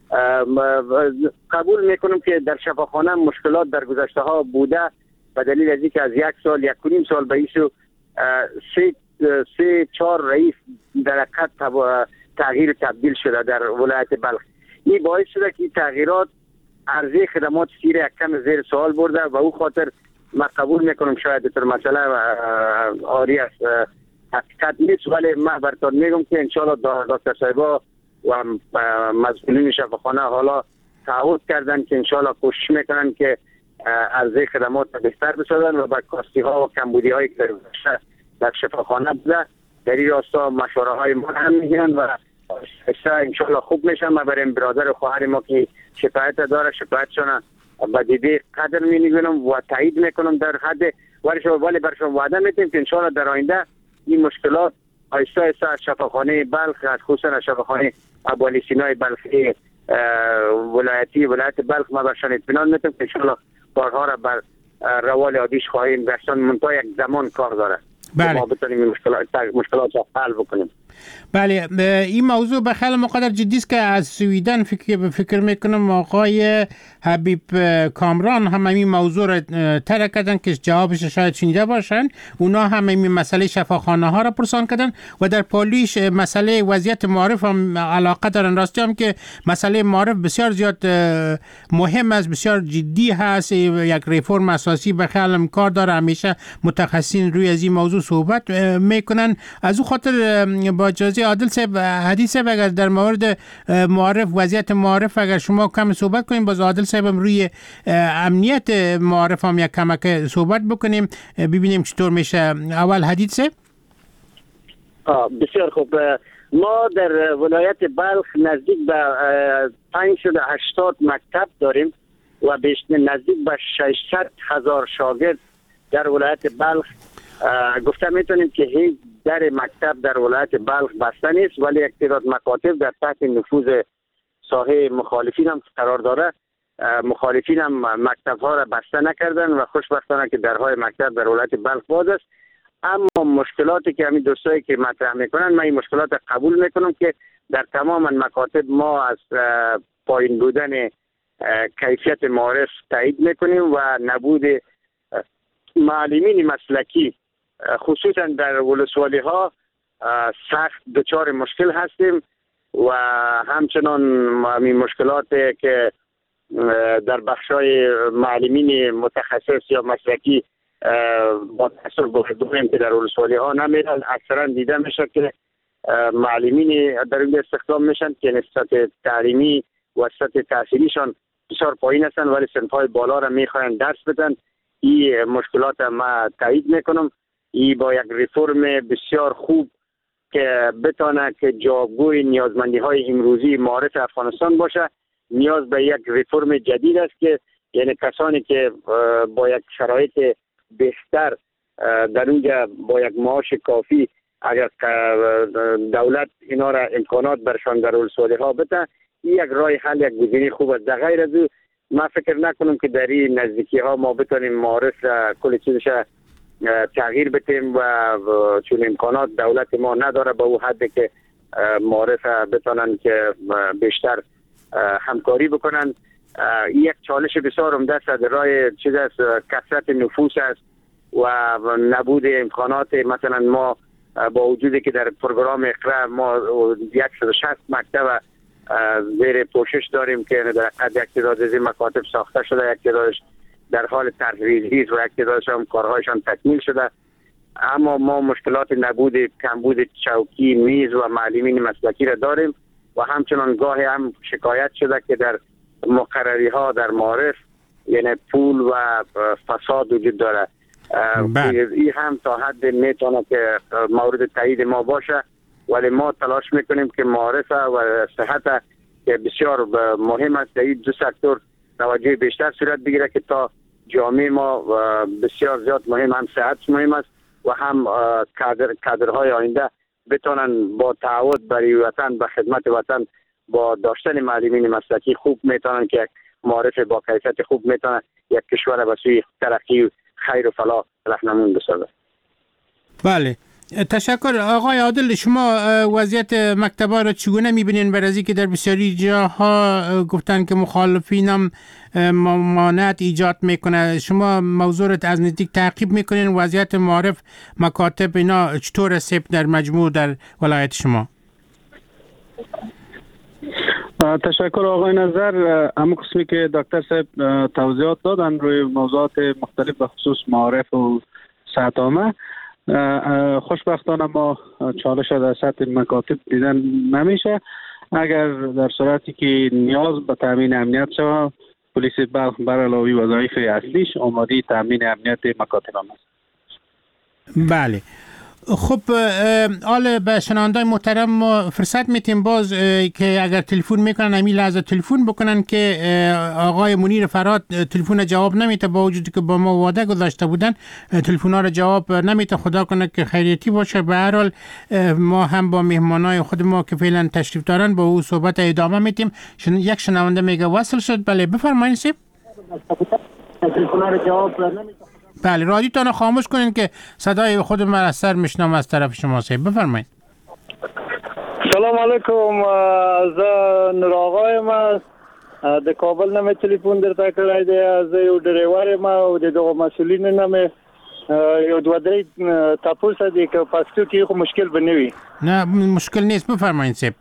قبول میکنم که در شفاخانه مشکلات در گذشته ها بوده به دلیل از اینکه از یک سال یک و نیم سال به ایسو سه سه چهار رئیس در حقیقت تغییر تبدیل شده در ولایت بلخ. این باعث شده که تغییرات عرضه خدمات سیر یک کم زیر سوال برده و او خاطر ما قبول میکنم شاید در مسئله آری است حقیقت نیست، ولی من براتون میگم که انشالله دکتر صاحبا و مسئولین شفاخانه حالا تعهد کردن که انشالله کوشش میکنن که عرضه خدمات بهتر بسازن و با کاستی ها و کمبودی هایی که در شفاخانه بوده در این راستا مشوره های ما هم میگیرن و انشالله خوب میشن. ما بریم برادر و خواهر ما که شکایت داره شکایتشان با دیده قدر می نگونم و تایید میکنم در حد ولی برشون وعده میتیم که انشالله در آینده این مشکلات آیسته آیسته از شفاخانه بلخ از خصوصا از شفاخانه ابوعلی سینای بلخی ولایتی ولایت بلخ ما برشان اطمینان میتیم که انشالله کارها را بر روال عادیش خواهیم برشان منتها یک زمان کار داره. بله. ما بتونیم مشکلات مشکلات را حل بکنیم. بله این موضوع به خیلی مقدر جدی است که از سویدن فکر فکر میکنم آقای حبیب کامران هم این موضوع را طرح کردن که جوابش شاید شنیده باشن. اونا هم این مسئله شفاخانه ها را پرسان کردن و در پالیش مسئله وضعیت معارف هم علاقه دارن. راستی هم که مسئله معارف بسیار زیاد مهم است، بسیار جدی هست، یک ریفرم اساسی به خیلی کار داره. همیشه متخصصین روی از این موضوع صحبت میکنن. از او خاطر با اجازه عادل صاحب حدیث اگر در مورد معارف، وضعیت معارف اگر شما کم صحبت کنیم، باز عادل صاحب روی امنیت معارف هم یک کمک صحبت بکنیم ببینیم چطور میشه. اول حدیث صاحب. بسیار خوب. ما در ولایت بلخ نزدیک به پانصد و هشتاد مکتب داریم و بیشتر نزدیک به ششصد هزار شاگرد در ولایت بلخ. گفته میتونیم که هیچ در مکتب در ولایت بلخ بسته نیست، ولی یک تعداد مکاتب در تحت نفوذ ساحه مخالفین هم قرار داره. مخالفین هم مکتب ها را بسته نکردن و خوشبختانه که درهای مکتب در ولایت بلخ باز است. اما مشکلاتی که همین دوستایی که مطرح میکنن، من این مشکلات قبول میکنم که در تمام مکاتب ما از پایین بودن کیفیت معارف تایید میکنیم و نبود معلمین مسلکی خصوصا در ولسوالی ها سخت دچار مشکل هستیم و همچنان همین مشکلات که در بخشای معلمین متخصص یا مسلکی با تأثیر برداریم که در ولسوالی ها نمیرن. اکثرا دیده میشه که معلمین در این استخدام میشن که نسبت تعلیمی و سطح تحصیلیشان بسیار پایین هستن ولی صنف‌های بالا را میخواین درس بدن. این مشکلات ما تایید میکنم. این با یک ریفرم بسیار خوب که بتونه که جوابگوی نیازمندی های امروزی معارف افغانستان باشه، نیاز به یک ریفرم جدید است که یعنی کسانی که با یک شرایط بهتر در اونجا با یک معاش کافی اگر دولت اینا را امکانات برشان در ولسوالی ها بده، این یک راه حل، یک گزینه خوب است. در غیر از او ما فکر نکنم که در این نزدیکی ها ما بتونیم معارف کل چیزش تغییر بدیم و چون امکانات دولت ما نداره به او حد که معارف بتونن که بیشتر همکاری بکنن. یک چالش بسیار عمده است در راه چیز است، کثرت نفوس است و نبود امکانات. مثلا ما با وجودی که در پروگرام اقرا ما صد و شصت مکتب زیر پوشش داریم که در حد یک تعداد از این مکاتب ساخته شده، یک تعدادش در حال طرحریزی و یک تعدادش هم کارهایشان تکمیل شده، اما ما مشکلات نبود کمبود چوکی، میز و معلمین مسلکی را داریم و همچنان گاهی هم شکایت شده که در مقرری ها در معارف یعنی پول و فساد وجود داره. این هم تا حد میتونه که مورد تایید ما باشه، ولی ما تلاش میکنیم که معارف و صحت که بسیار مهم است در این دو سکتور توجه بیشتر صورت بگیره که تا جامعه ما بسیار زیاد مهم، هم صحت مهم است و هم کادر کادرهای آینده بتونن با تعهد برای وطن، به خدمت وطن، با داشتن معلمین مسلکی خوب میتونن که معارف با کیفیت خوب میتونن یک کشور به سوی ترقی و خیر و فلاح راهنمون بسازه. بله، تشکر آقای عادل. شما وضعیت مکتب‌ها را چگونه می‌بینین؟ برای اینکه در بسیاری جاها گفتن که مخالفین هم ممانعت ایجاد میکنه، شما موضوع را از نزدیک تعقیب میکنین؟ وضعیت معارف مکاتب اینا چطور است در مجموع در ولایت شما؟ تشکر آقای نظر. اما قسمی که دکتر صاحب توضیحات دادن روی موضوعات مختلف به خصوص معارف و صحت عامه، خوشبختانه ما چالش در سطح مکاتب دیدن نمیشه. اگر در صورتی که نیاز به تامین امنیت شود، پلیس بلخ بر علاوه وظایف اصلیش آماده تامین امنیت مکاتب هم است. بله، خب آل به شنوندای محترم ما فرصت میتیم باز که اگر تلفن میکنن همین لحظه تلفن بکنن که آقای منیر فراد تلفن جواب نمیته، با وجودی که با ما وعده گذاشته بودن تلفن‌ها رو جواب نمیته. خدا کنه که خیریتی باشه. به هر حال ما هم با مهمانای خود ما که فعلا تشریف دارن با او صحبت ادامه میتیم. شن... یک شنونده میگه وصل شد. بله بفرمایید سیب. تلفن‌ها رو جواب نمیته. بله، رادیوتون رو خاموش کنین که صدای خود من از سر میشنم از طرف شما. سیب بفرمایید. سلام علیکم. از نور آقایم است د کابل نمه تلیفون درته کړی دی. از یو ډریور ما او د دغه مسولین نمه یو دوه درې تاسو دې که پښتو کې خو مشکل بنوي. نه مشکل نیست، بفرمایید صاحب.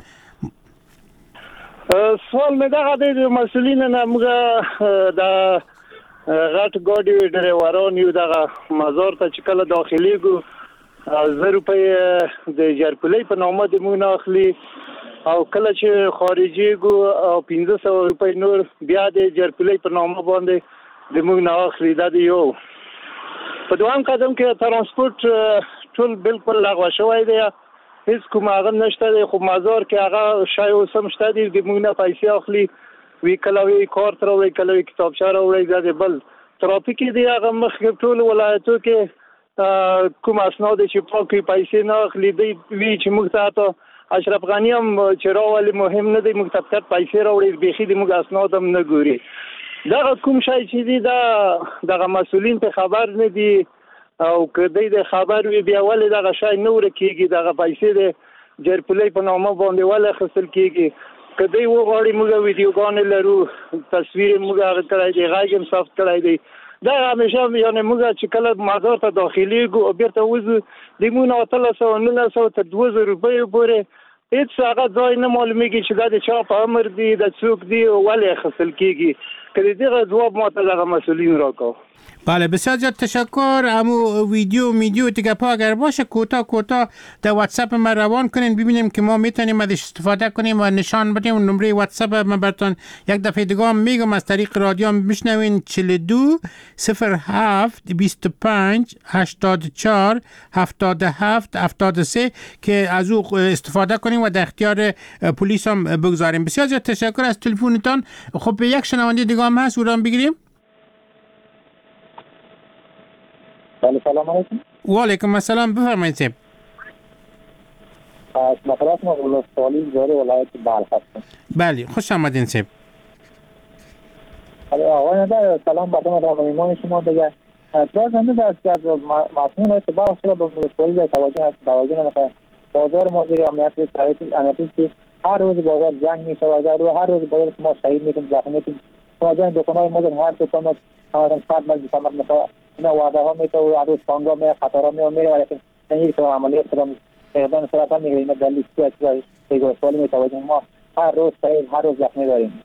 سوال مې دا غواړي د مسولین نه موږ د غټ ګاډي ډریوران یو دغه مزار ته چې کله داخليږو زر روپۍ د جرپلې په نامه د مونږ اخلي او کله چې خارجي ګو او پنځه سوه روپۍ نور بیا د جرپلې په نامه باندې د مونږ نه اخلي. دا دی یو. په دوام قدم کې ترانسپورت ټول بالکل لغوه شوی دی، هیڅ کوم هغه نشته دی. خو مزار کې هغه شای اوس هم شته دی، د مونږ نه پیسې اخلي، وی کله وی کارت راوړي، کله وی کتابچه راوړي. دا دی بل ترافیک دی هغه مخکې ټول ولایتو کې کوم اسناد چې پاکي پیسې نه اخلي دی. وی چې موږ ته اشرف غنی هم چې راولي مهم نه دی، موږ ته فقط پیسې راوړي، بيخي د موږ اسناد هم نه ګوري. دا کوم شای چې دی دا دغه مسولین په خبر نه دي او کدی د خبر وی بیا ولې دغه شای نور کیږي، دغه پیسې د جرپلې په نامه باندې ولې خسل کیږي. کدی وغواړي موږ ویډیوګان لرو، تصویر موږ هغه کړای دی، غږ هم صاف کړای دی. دا همیشه یعنی موږ چې کله مزار ته داخليږو او بیرته وځو د موږ نه اتلس سوه نولس سوه تر دوه زره روپیو پورې هیڅ هغه ځای نه معلومیږي چې دا د چا په امر دی، د څوک دی، ولې اخیستل کیږي. که د دغه ځواب ماته دغه مسئولین راکړو. بله بسیار زیاد تشکر. امو ویدیو ویدیو دیگه پا اگر باشه کوتاه کوتاه در واتساپ ما روان کنین ببینیم که ما میتونیم ازش استفاده کنیم و نشان بدیم. نمره واتساپ ما براتون یک دفعه دیگه هم میگم از طریق رادیو میشنوین چهل و دو صفر هفت بیست و پنج هشتاد و چهار هفتاد و هفت هفتاد و سه که از او استفاده کنیم و در اختیار پلیس هم بگذاریم. بسیار زیاد تشکر از تلفنتان. خب یک شنونده دیگه هم هست او را هم بگیریم. سلام علیکم. و علیکم السلام، بفرمایید صاحب. از مطلب ما ولسوالی زاره ولایت بلخ هستم. بله خوش آمدین صاحب. آقای نظر سلام با شما و مهمان شما دیگه. اعتراض نمیده است که از مسئولین اتباع شده به ولسوالی در توجه توجه نمیکنه. بازار ما دیگه امنیت شرایط امنیتی که هر روز بازار جنگ میشه و هر روز بازار ما شهید میکنیم، زخمی میکنیم. بازار دکان‌های ما در هر دکان ما تمام صد مل بیشتر مثلا اینا وعده ها میتونه و عروض فانگا می خطرها می میره ولی که این که عملیات کردن اقدام سرطا میگیره. اینا دلیل چیه که دیگه سوالی میتوجه ما هر روز شهید هر روز زخمی داریم.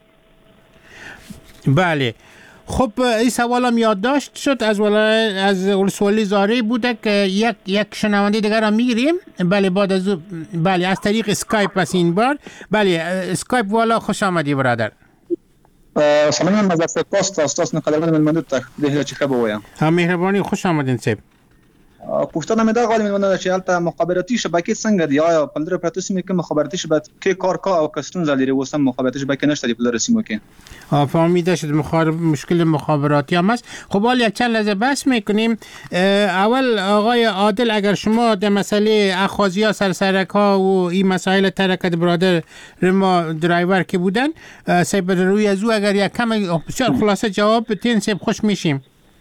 بله خب این سوال هم یادداشت شد از ولایت از ولسوالی زاره بوده که یک یک شنونده دیگر را میگیریم. بله بعد از بله از طریق اسکایپ پس این بار. بله اسکایپ والا خوش آمدی برادر. سلام از سپاس تاسو نه قدرمن ملمنو ته د هغه چې خبر وایم. ها مهرباني خوش آمدین صاحب. پښتنه مې دا غواړم ملمنو چې البته مخابراتي شبکې څنګه دی؟ آیا په لاره پرته سیمه کې مخابراتي شبکې کار کا او کستون زليري وسم مخابراتي شبکې نشته دی په لاره سیمه کې؟ ها فهمیده شد. مخابر مشکل مخابراتی هم است. خب حالا یک چند لحظه بحث میکنیم. اول آقای عادل اگر شما در مسئله اخاذی ها سرسرک ها و این مسائل ترکت برادر ما درایور که بودن صاحب روی از او اگر یک کم بسیار خلاصه جواب بدین صاحب خوش میشیم.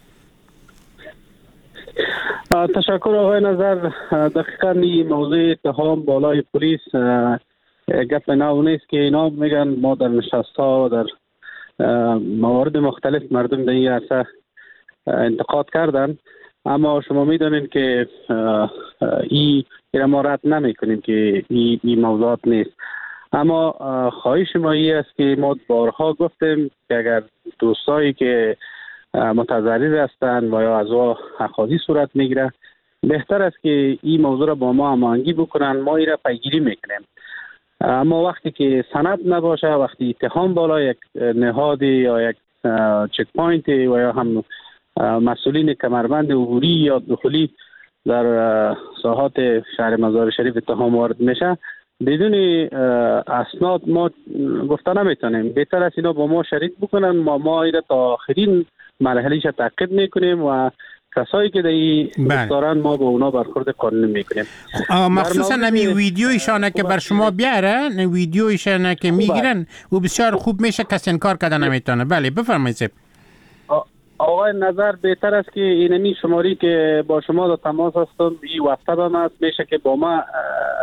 تشکر آقای نظر. دقیقاً این موضوع اتهام بالای پلیس گپ نو نیست که اینا میگن ما در نشست‌ها در موارد مختلف مردم در این عرصه انتقاد کردن، اما شما میدونین که این را ما رد نمیکنیم که این ای موضوعات نیست. اما خواهش ما این است که ما بارها گفتیم که اگر دوستایی که متضرر هستند و یا از او اخاذی صورت میگیره بهتر است که این موضوع را با ما هماهنگی بکنن، ما این را پیگیری میکنیم. اما وقتی که سند نباشه، وقتی اتهام بالا یک نهادی یا یک چک پوینت و یا هم مسئولین کمربند عبوری یا دخولی در ساحات شهر مزار شریف اتهام وارد میشه بدون اسناد ما گفته نمیتونیم. بهتر است اینا با ما شریک بکنن، ما ما اینا تا آخرین مرحلهش تعقیب میکنیم و کسایی که در این دارن ما با اونا برخورد قانونی میکنیم. مخصوصا نمی ویدیویشانه که بر شما بیاره، ویدیویشانه که میگیرن و بسیار خوب میشه، کسی انکار کردن نمیتونه. بله بفرمایید. آقای نظر بهتر است که اینمی شماری که با شما در تماس هستم این واتساپ هم هست، میشه که با ما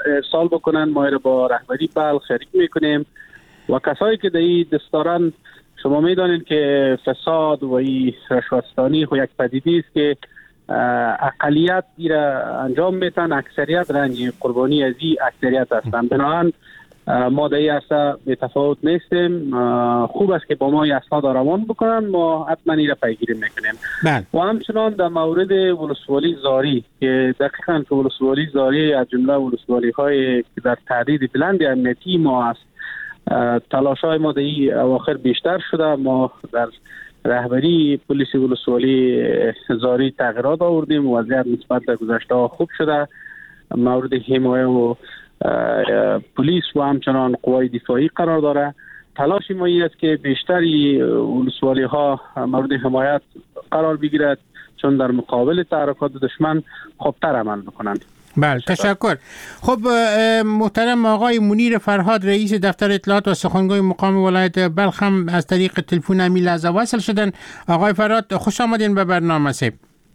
ارسال بکنن، ما را با رهبری بلخ شریک میکنیم و کسایی که در این دستارن، شما میدانید که فساد و این رشوت‌ستانی خو یک پدیده است که اقلیت را انجام میتن، اکثریت رنج قربانی از این اکثریت هستند. بنابراین ما در این عرصه متفاوت نیستیم. خوب است که با ما اسناد روان بکنن، ما حتما این را پیگیری میکنیم. و همچنان در مورد ولسوالی زاری که دقیقاً که ولسوالی زاری از جمله ولسوالی های که در تهدید بلند امنیتی ما است، تلاش های ما در این اواخر بیشتر شده. ما در رهبری پلیس ولسوالی زاری تغییرات آوردیم، وضعیت نسبت به گذشته ها خوب شده. مورد حمایه و پلیس و همچنان قوای دفاعی قرار داره. تلاش ما این است که بیشتری ولسوالی ها مورد حمایت قرار بگیرد، چون در مقابل تحرکات دشمن خوبتر عمل بکنند. بله، تشکر. خب محترم آقای منیر فرهاد، رئیس دفتر اطلاعات و سخنگوی مقام ولایت بلخ هم از طریق تلفن همین لحظه وصل شدن. آقای فرهاد خوش آمدین به برنامه سیب.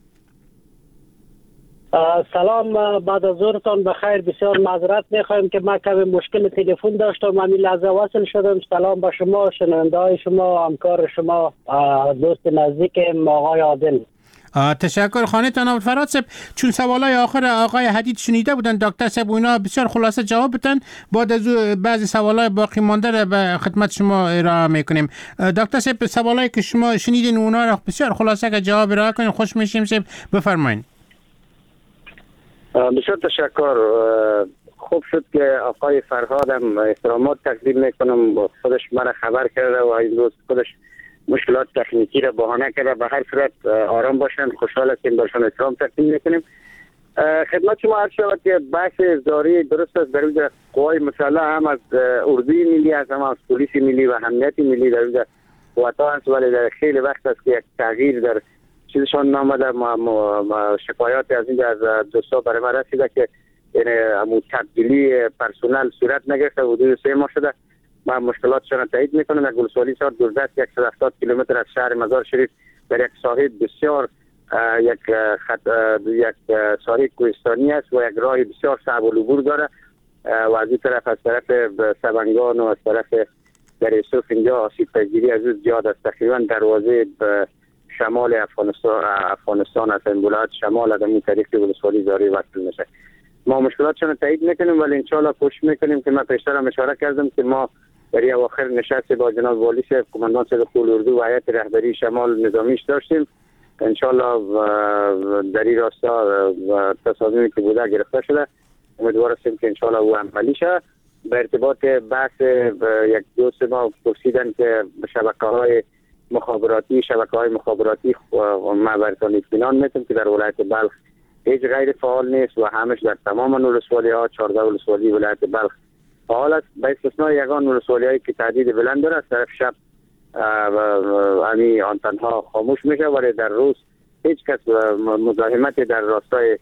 سلام، بعد از ظهرتان بخیر. بسیار معذرت میخوایم که ما کمی مشکل تلفن داشتم، همین لحظه وصل شدم. سلام به شما، شنونده های شما، همکار شما، دوست نزدیکم آقای عادل. تشکر. خانه تان فراد صاحب، چون سوالای آخر آقای حدید شنیده بودن دکتر صاحب و اینا بسیار خلاصه جواب بدن، بعد از بعضی سوالای باقی مانده را به خدمت شما ارائه میکنیم. دکتر صاحب، سوالایی که شما شنیدین اونا را بسیار خلاصه که جواب ارائه کنین خوش میشیم. صاحب بفرمایید. بسیار تشکر. خوب شد که آقای فرهاد هم احترامات تقدیم میکنم، خودش مرا خبر کرده و این روز خودش مشکلات تکنیکی را بهانه کرده. به هر صورت آرام باشن، خوشحال هستیم، برشان احترام تقدیم میکنیم. خدمت شما عرض شود که بحث زاری درست است. در وجه قوای مسلح هم از اردوی ملی است، هم از پلیس ملی و امنیت ملی در وجه قوتا هست، ولی در خیلی وقت است که یک تغییر در چیزشان نامده. ما, ما, ما شکایات از اینجا از دوستا برای ما رسیده که یعنی همون تبدیلی پرسونل صورت نگرفته، حدود سه ماه شده. ما مشکلاتشان را تایید میکنم. یک ولسوالی سال دوازده صد و هفتاد کیلومتر از شهر مزار شریف در یک ساحه بسیار یک خط یک ساحه کوهستانی است و یک راه بسیار صعب العبور داره و از این طرف از طرف سبنگان و از طرف در یوسف اینجا آسیب پذیری از او زیاد است. تقریبا دروازه به شمال افغانستان افغانستان از این ولایت شمال از این طریق ولسوالی زاری وصل میشه. ما مشکلاتشون رو تایید میکنیم، ولی انشالله کوشش میکنیم که من پیشتر هم اشاره کردم که ما در اواخر نشست با جناب والی صاحب، کماندان صدق اردو و هیئت رهبری شمال نظامیش داشتیم. انشالله در این راستا تصامیمی که بوده گرفته شده. امیدوار هستیم که انشالله او عملی شه. به ارتباط بحث یک دوست ما پرسیدن که شبکه‌های مخابراتی شبکه‌های مخابراتی ما براتون اطمینان میدیم که در ولایت بلخ هیچ غیر فعال نیست و همش در تمام ولسوالی ها چهارده ولسوالی ولایت بلخ فعال است، به استثنای یگان ولسوالی هایی که تهدید بلند داره. از طرف شب همین آنتن ها خاموش میشه، ولی در روز هیچ کس مزاحمت در راستای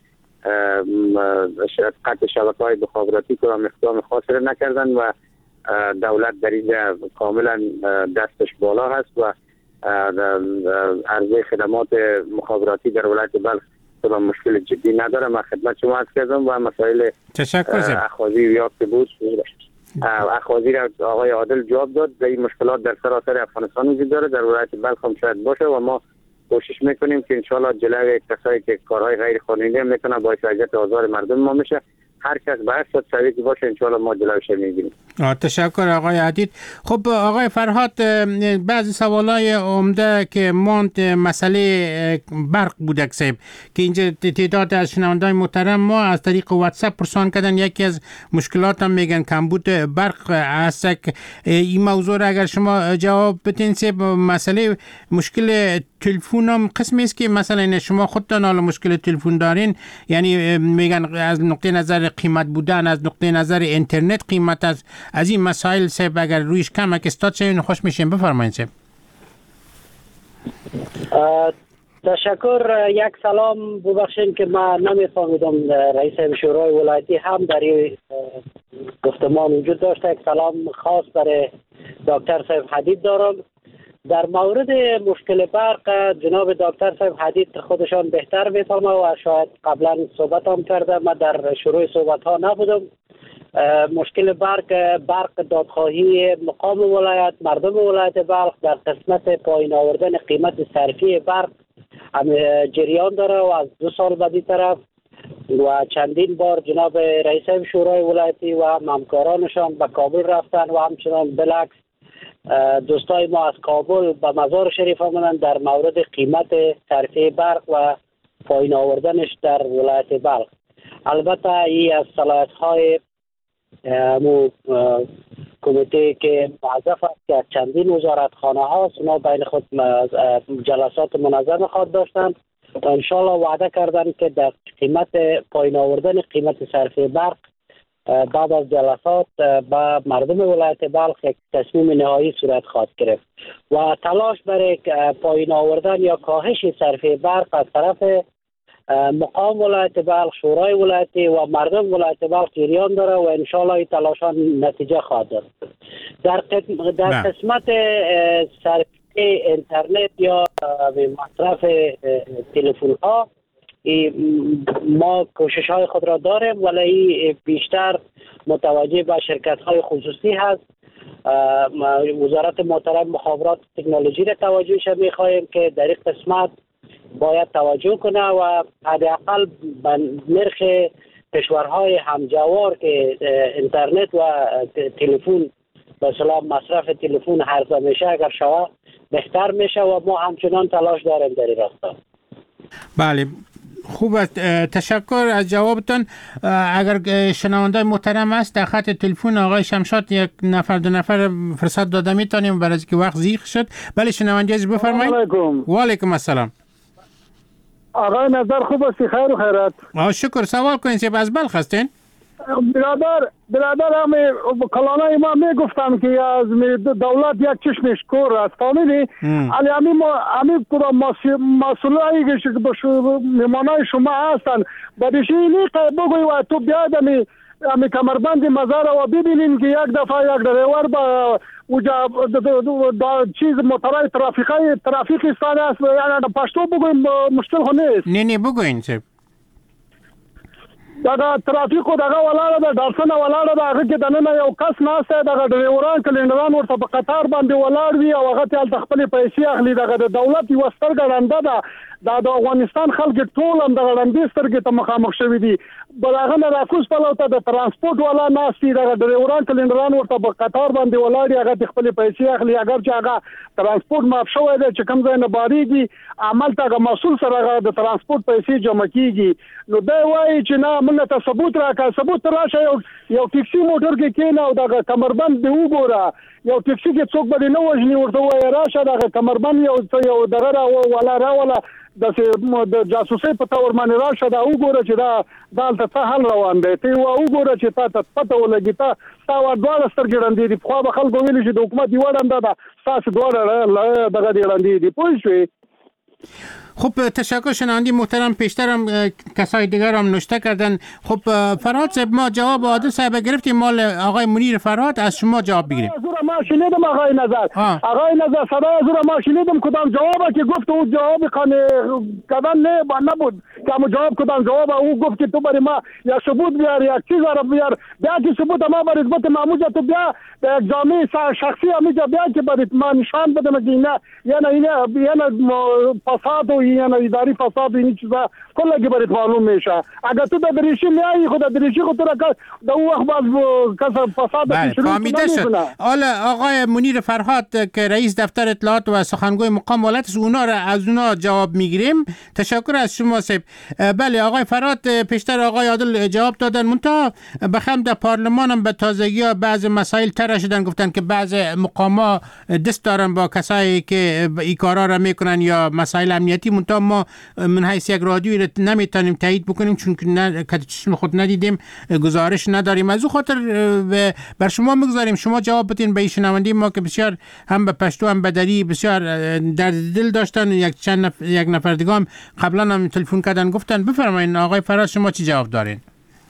قطع شبکه‌های مخابراتی که اقدام خاصی نکردن و دولت در اینجا کاملا دستش بالا هست و عرضه خدمات مخابراتی در ولایت بلخ با مشکل جدی نداره. من خدمت شما عرض کردم و مسائل اخاذی یافته بود اخاذی را آقای عادل جواب داد. در این مشکلات در سراسر افغانستان وجود داره، در ولایت بلخ هم شاید باشه و ما کوشش میکنیم که انشالله جلوی کسایی که کارهای غیر قانونی میکنن باعث اذیت آزار مردم ما میشه، هر کس به هر صد شریک باشه انشالله ما جلوش میگیریم. تشکر آقای عدید. خب آقای فرهاد، بعضی سوالای عمده که ماند مسئله برق بود صاحب که اینجا تعداد از شنوندگان محترم ما از طریق واتساپ پرسان کردن. یکی از مشکلات هم میگن کمبود برق است. این موضوع را اگر شما جواب بدین صاحب. مسئله مشکل تلفن هم قسمی است که مثلا شما خودتان حالا مشکل تلفن دارین، یعنی میگن از نقطه نظر قیمت بودن، از نقطه نظر اینترنت قیمت از از این مسائل صاحب اگر رویش کم اکستاد شوین خوش میشیم. بفرمایید صاحب. تشکر. یک سلام ببخشید که من نمیفهمیدم رئیس شورای ولایتی هم در این گفتمان وجود داشته. یک سلام خاص برای دکتر صاحب حدید دارم. در مورد مشکل برق جناب دکتر صاحب حدید خودشان بهتر میفهمه و شاید قبلا صحبت هم کرده، من در شروع صحبت ها نبودم. مشکل برق برق دادخواهی مقام ولایت مردم ولایت بلخ در قسمت پایین آوردن قیمت صرفی برق جریان داره و از دو سال بعدی طرف و چندین بار جناب رئیس شورای ولایتی و همکارانشان به کابل رفتن و همچنان بالعکس دوستای ما از کابل به مزار شریف آمدن در مورد قیمت صرفی برق و پایین آوردنش در ولایت بلخ. البته این از صلاحیت های کمیته که موظف است که چندین وزارتخانه ها اونا بین خود جلسات منظم خواهد داشتند و انشالله وعده کردن که در قیمت پایین آوردن قیمت صرفی برق بعد از جلسات با مردم ولایت بلخ یک تصمیم نهایی صورت خواهد گرفت و تلاش برای پایین آوردن یا کاهش صرفی برق از طرف مقام ولایت بلخ، شورای ولایتی و مردم ولایت بلخ جریان داره و انشالله این تلاشان نتیجه خواهد داد. در در قسمت صرفی اینترنت یا مصرف تلفن ها ما کوشش های خود را داریم ولی بیشتر متوجه به شرکت های خصوصی هست. وزارت محترم مخابرات و تکنولوژی را توجهش می‌خواهیم که در این قسمت باید توجه کنه و حداقل به نرخ کشورهای همجوار که اینترنت و تلفن به اصطلاح مصرف تلفن عرضه میشه اگر شود بهتر میشه و ما همچنان تلاش داریم در این راستا. بله خوب است، تشکر از جوابتان. اگر شنونده محترم است در خط تلفن آقای شمشاد یک نفر دو نفر فرصت داده میتونیم برای اینکه وقت زیغ شد. بله شنونده عزیز بفرمایید. علیکم. و علیکم السلام. آقای نظر خوب است؟ خیر و خیرات. آه شکر. سوال کنید چه از بلخ هستین؟ برادر برادر همه کلانای ما میگفتم که از دولت یک چشم شکور است فهمیدی؟ علی همین همین کدام مسئولایی که میمانای شما هستن بدیشی نیقه بگوی و تو بیاید همی همی کمربند مزار و ببینین که یک دفعه یک دریور با اوجا چیز موترهای ترافیقای ترافیق ایستاده است یعنی پشتو بگویم مشکل خو نیست. نه نه بگوین چه دغه ترافیک او دغه ولاړه ده ډارسنه ولاړه ده هغه کې دننه یو کس ناسته دغه ډریوران کلینډران ورته په قطار باندې ولاړ وي او هغه تل خپل پیسې اخلي دغه د دولت یو سترګه ړنده ده دا د افغانستان خلک ټول هم دغه ړندې سترګې ته مخامخ شوي دي بل هغه نه راکوز پلو ته د ترانسپورټ والا ناستي دغه ډریوران کلینډران ورته په قطار باندې ولاړ هغه خپل پیسې اخلي اگر چې هغه ترانسپورټ معاف شوی دی چې کوم ځای نه باریږي عمل ته مسؤل سره هغه د ترانسپورټ پیسې جمع کیږي نو دا وایي چې نه موږ ته ثبوت راکړه ثبوت راشه یو یو ټیکسي موټر کې کېنه او دغه کمربند دی وګوره یو ټیکسي کې څوک به نه وژني ورته وایي راشه دغه کمربند یو یو دغه را ولا را ولا د جاسوسي په تور باندې راشه دا وګوره چې دا دالته څه حل روان دی ته وګوره چې تا ته پته ولګي تا تا ډوړ سترګې وړاندې دي خو به خلکو ویل چې د حکومت دی وړاندې دا تاسو ډوړ دغه دی وړاندې دی پوه شئ. خب تشکر شنوندی محترم. پیشترم کسای دیگر هم نوشته کردن. خب فرهاد صاحب ما جواب عادل صاحب گرفتیم مال آقای منیر فرهاد از شما جواب بگیریم. زورا ما شنیدم آقای نظر آقای نظر صدای زورا ما شنیدم کدام جوابی که گفت او جواب خانه کدام نه نبود که ما جواب کدام جواب او گفت که تو برای ما یا ثبوت بیار یا چیز را بیار بیا که ثبوت ما برای اثبات معموجه تو بیا به اگزامی شخصی همیجا بیا که برای ما نشان بدم که نه یا نه یا نه فساد و یا نه اداری فساد این چیزا کلا که برای معلوم میشه اگر تو در دریشی میایی خود دریشی خود تو را در اون وقت باز کسا فساد شروع کنه. حالا آقای منیر فرهاد که رئیس دفتر اطلاعات و سخنگوی مقام ولایت است اونا را از اونا جواب میگیریم. تشکر از شما صاحب. بله آقای فرهاد پیشتر آقای عادل جواب دادن منتها بخم در پارلمان هم به تازگی ها بعض مسائل طرح شدن گفتن که بعض مقاما دست دارن با کسایی که این کارا را میکنن یا مسائل امنیتی منتها ما من حیث یک رادیویی نمیتونیم تایید بکنیم چون که چشم خود ندیدیم گزارش نداریم. از او خاطر بر شما میگذاریم شما جواب بدین به شنوندی ما که بسیار هم به پشتو هم به دری بسیار درد دل داشتن. یک چند نفر یک نفر دیگه هم قبلا هم تلفن کردن گفتن. بفرمایید آقای فراز شما چی جواب دارین؟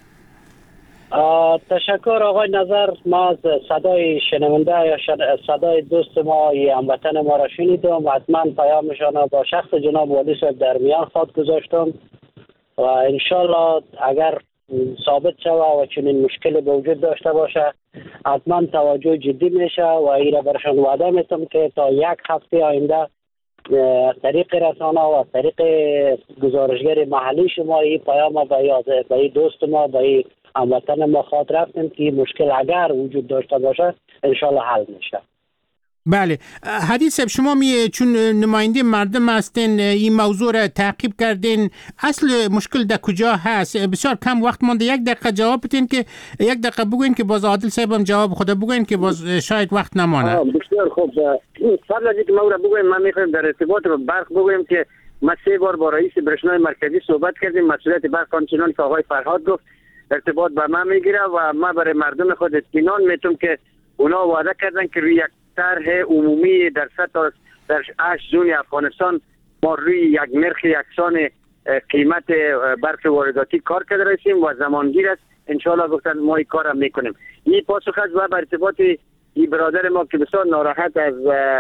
تشکر آقای نظر. ما از صدای شنونده یا صدای دوست ما یا هموطن ما را شنیدم و حتما پیامشان با شخص جناب والی صاحب در میان خواهد گذاشتم و انشالله اگر ثابت شوه و چنین مشکل به وجود داشته باشه حتما توجه جدی میشه و ایره برشان وعده میتم که تا یک هفته آینده طریق رسانه و طریق گزارشگر محلی شما این پیام به یاد به این دوست ما به این هموطن ما خاطر رفتیم که مشکل اگر وجود داشته باشه انشالله حل میشه. بله حدیث شما می چون نماینده مردم هستین این موضوع را تعقیب کردین اصل مشکل در کجا هست؟ بسیار کم وقت مونده یک دقیقه جواب بدین که یک دقیقه بگوین که باز عادل صاحب هم جواب خود بگوین که باز شاید وقت نمانه. بسیار خوب فضل از اینکه ما را بگویم من میخوایم در ارتباط با برق بگویم که ما سه بار با رئیس برشنای مرکزی صحبت کردیم مسئولیت برق آنچنان که آقای فرهاد گفت ارتباط با ما میگیره و ما برای مردم خود اطمینان میتونم که اونا وعده کردن که روی یک طرح عمومی در سطح در هشت زون افغانستان ما روی یک نرخ یکسان قیمت برق وارداتی کار کرده رسیم و زمانگیر است انشاءالله گفتن ما این کار هم میکنیم. این پاسخ است و بر ارتباط این برادر ما که بسیار ناراحت از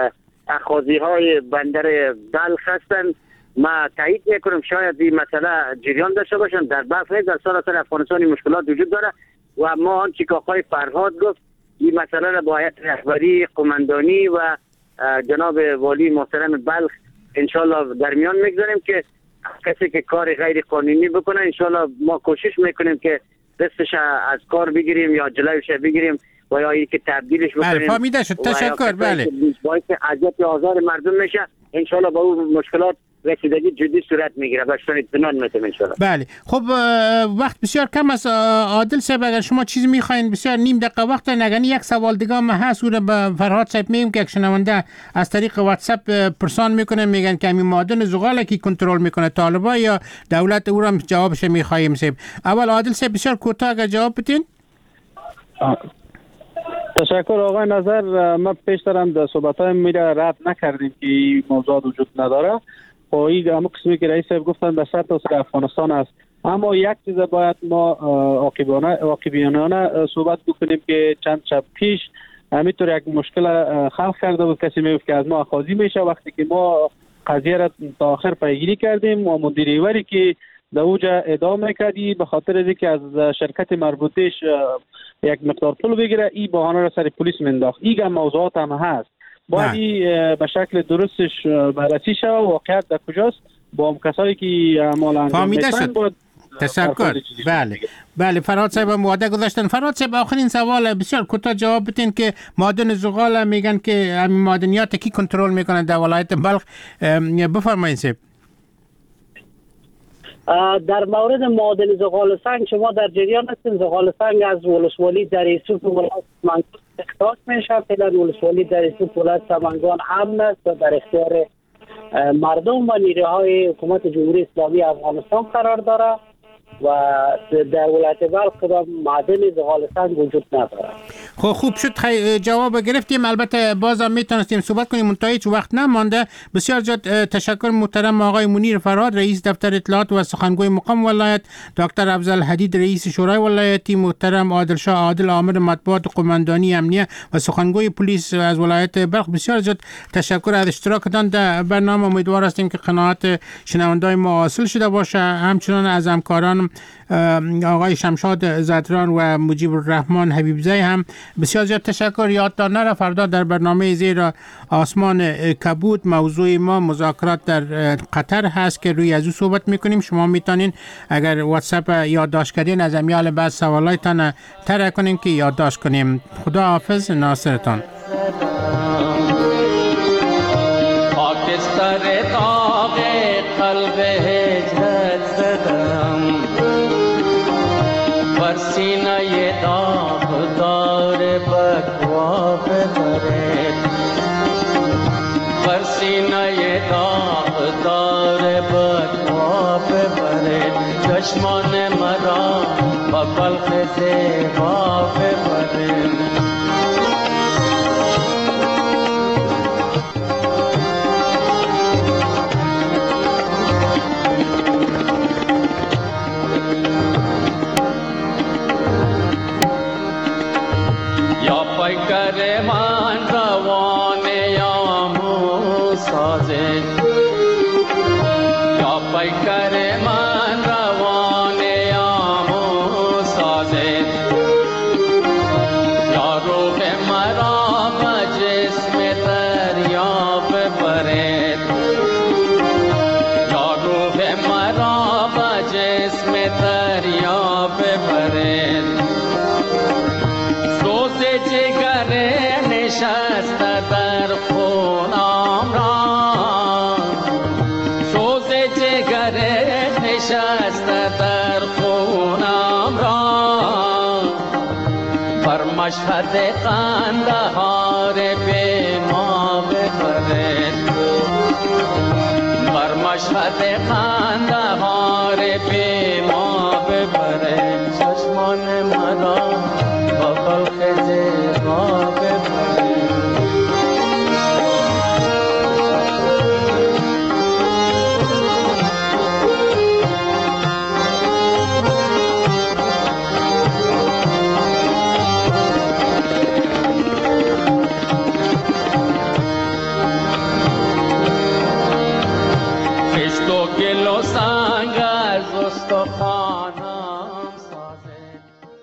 اخاذی های بندر بلخ هستند ما تایید میکنم شاید این مسئله جریان داشته باشن در بلخ در سراسر افغانستان مشکلات وجود داره و ما آنچه که آقای فرهاد گفت این مسئله را با هیئت رهبری قماندانی و جناب والی محترم بلخ انشالله در میان میگذاریم که کسی که کار غیر قانونی بکنه انشالله ما کوشش میکنیم که دستش از کار بگیریم یا جلوش بگیریم و یا اینکه تبدیلش بکنیم. بله فهمیده شد تشکر. بله باعث اذیت آزار مردم میشه انشالله با اون مشکلات رسیدگی جدی صورت میگیره و شما اطمینان میتونم انشالله. بله خب وقت بسیار کم است عادل صاحب اگر شما چیزی میخواین بسیار نیم دقیقه وقت نگنی یک سوال دیگه هم هست او را به فرهاد صاحب میگم که یک شنونده از طریق واتساپ پرسان میکنه میگن که همین معادن زغال کی کنترل میکنه طالبان یا دولت؟ او را جوابش میخوایم صاحب. اول عادل صاحب بسیار کوتاه اگر جواب بدین. تشکر آقای نظر. ما پیشترم در صحبت‌های میره رد نکردیم که این موضوع وجود نداره. خب این همون قسمی که رئیس صاحب گفتن در سطح افغانستان است، اما یک چیز باید ما عاقبانه صحبت بکنیم که چند شب پیش همینطور یک مشکل خلق کرده بود کسی میگفت که از ما اخاذی میشه. وقتی که ما قضیه را تا آخر پیگیری کردیم و مدیر ایوری که در اوجا ادامه میکردی به خاطر از اینکه از شرکت مربوطش یک مقدار پول بگیره این بهانه را سر پلیس منداخت. این موضوعات هم هست باید به شکل درستش بررسی شود واقعیت در کجاست با هم کسایی که اعمال انجام میدن. تشکر. بله بله فرهاد صاحب مواده گذاشتن. فرهاد صاحب آخرین سوال بسیار کوتاه جواب بدین که معادن زغال میگن که همین معدنیات کی کنترل میکنن در ولایت بلخ؟ بفرمایید صاحب. در مورد معادن زغال سنگ شما در جریان هستین. زغال سنگ از ولسوالی در ایسوف ولایت سمنگان اخراج میشه. فعلا ولسوالی در ایسوف ولایت سمنگان امن است و در اختیار مردم و نیروهای حکومت جمهوری اسلامی افغانستان قرار داره و در ولایت بلخ کدام معدن زغال سنگ وجود نداره. خب خوب شد جواب گرفتیم. البته باز هم میتونستیم صحبت کنیم منتهی چه وقت نمانده. بسیار زیاد تشکر محترم آقای منیر فرهاد رئیس دفتر اطلاعات و سخنگوی مقام ولایت، دکتر افضل حدید رئیس شورای ولایتی، محترم عادل شاه عادل آمر مطبوعات قماندانی امنیه و سخنگوی پلیس از ولایت بلخ. بسیار زیاد تشکر از اشتراکتان در برنامه. امیدوار هستیم که قناعت شنوندگان ما حاصل شده باشه. همچنان از همکاران آقای شمشاد زدران و مجیب الرحمن حبیبزی هم بسیار زیاد تشکر. یادتان نره فردا در برنامه زیر آسمان کبود موضوع ما مذاکرات در قطر هست که روی از او صحبت میکنیم. شما میتونین اگر واتساپ یادداشت کردین از امیال بعد سوالایتان طرح کنین که یادداشت کنیم. خدا حافظ. ناصرتان. پاکستان داغ قلب هجرت زدم بر سینه داغ دار بکوا ببرد بر سینه داغ دار بکوا ببرد چشمان مرا با بلخ زیبا ببرد. پیکر من روان یامو سازد یا پیکر من روان یامو ببرد سوز جگر نشسته در خونم را سوز جگر نشسته در خونم را بر مشهد قندهار به ما ببرد بر مشهد قندهار به ما ببرد چشمان مرا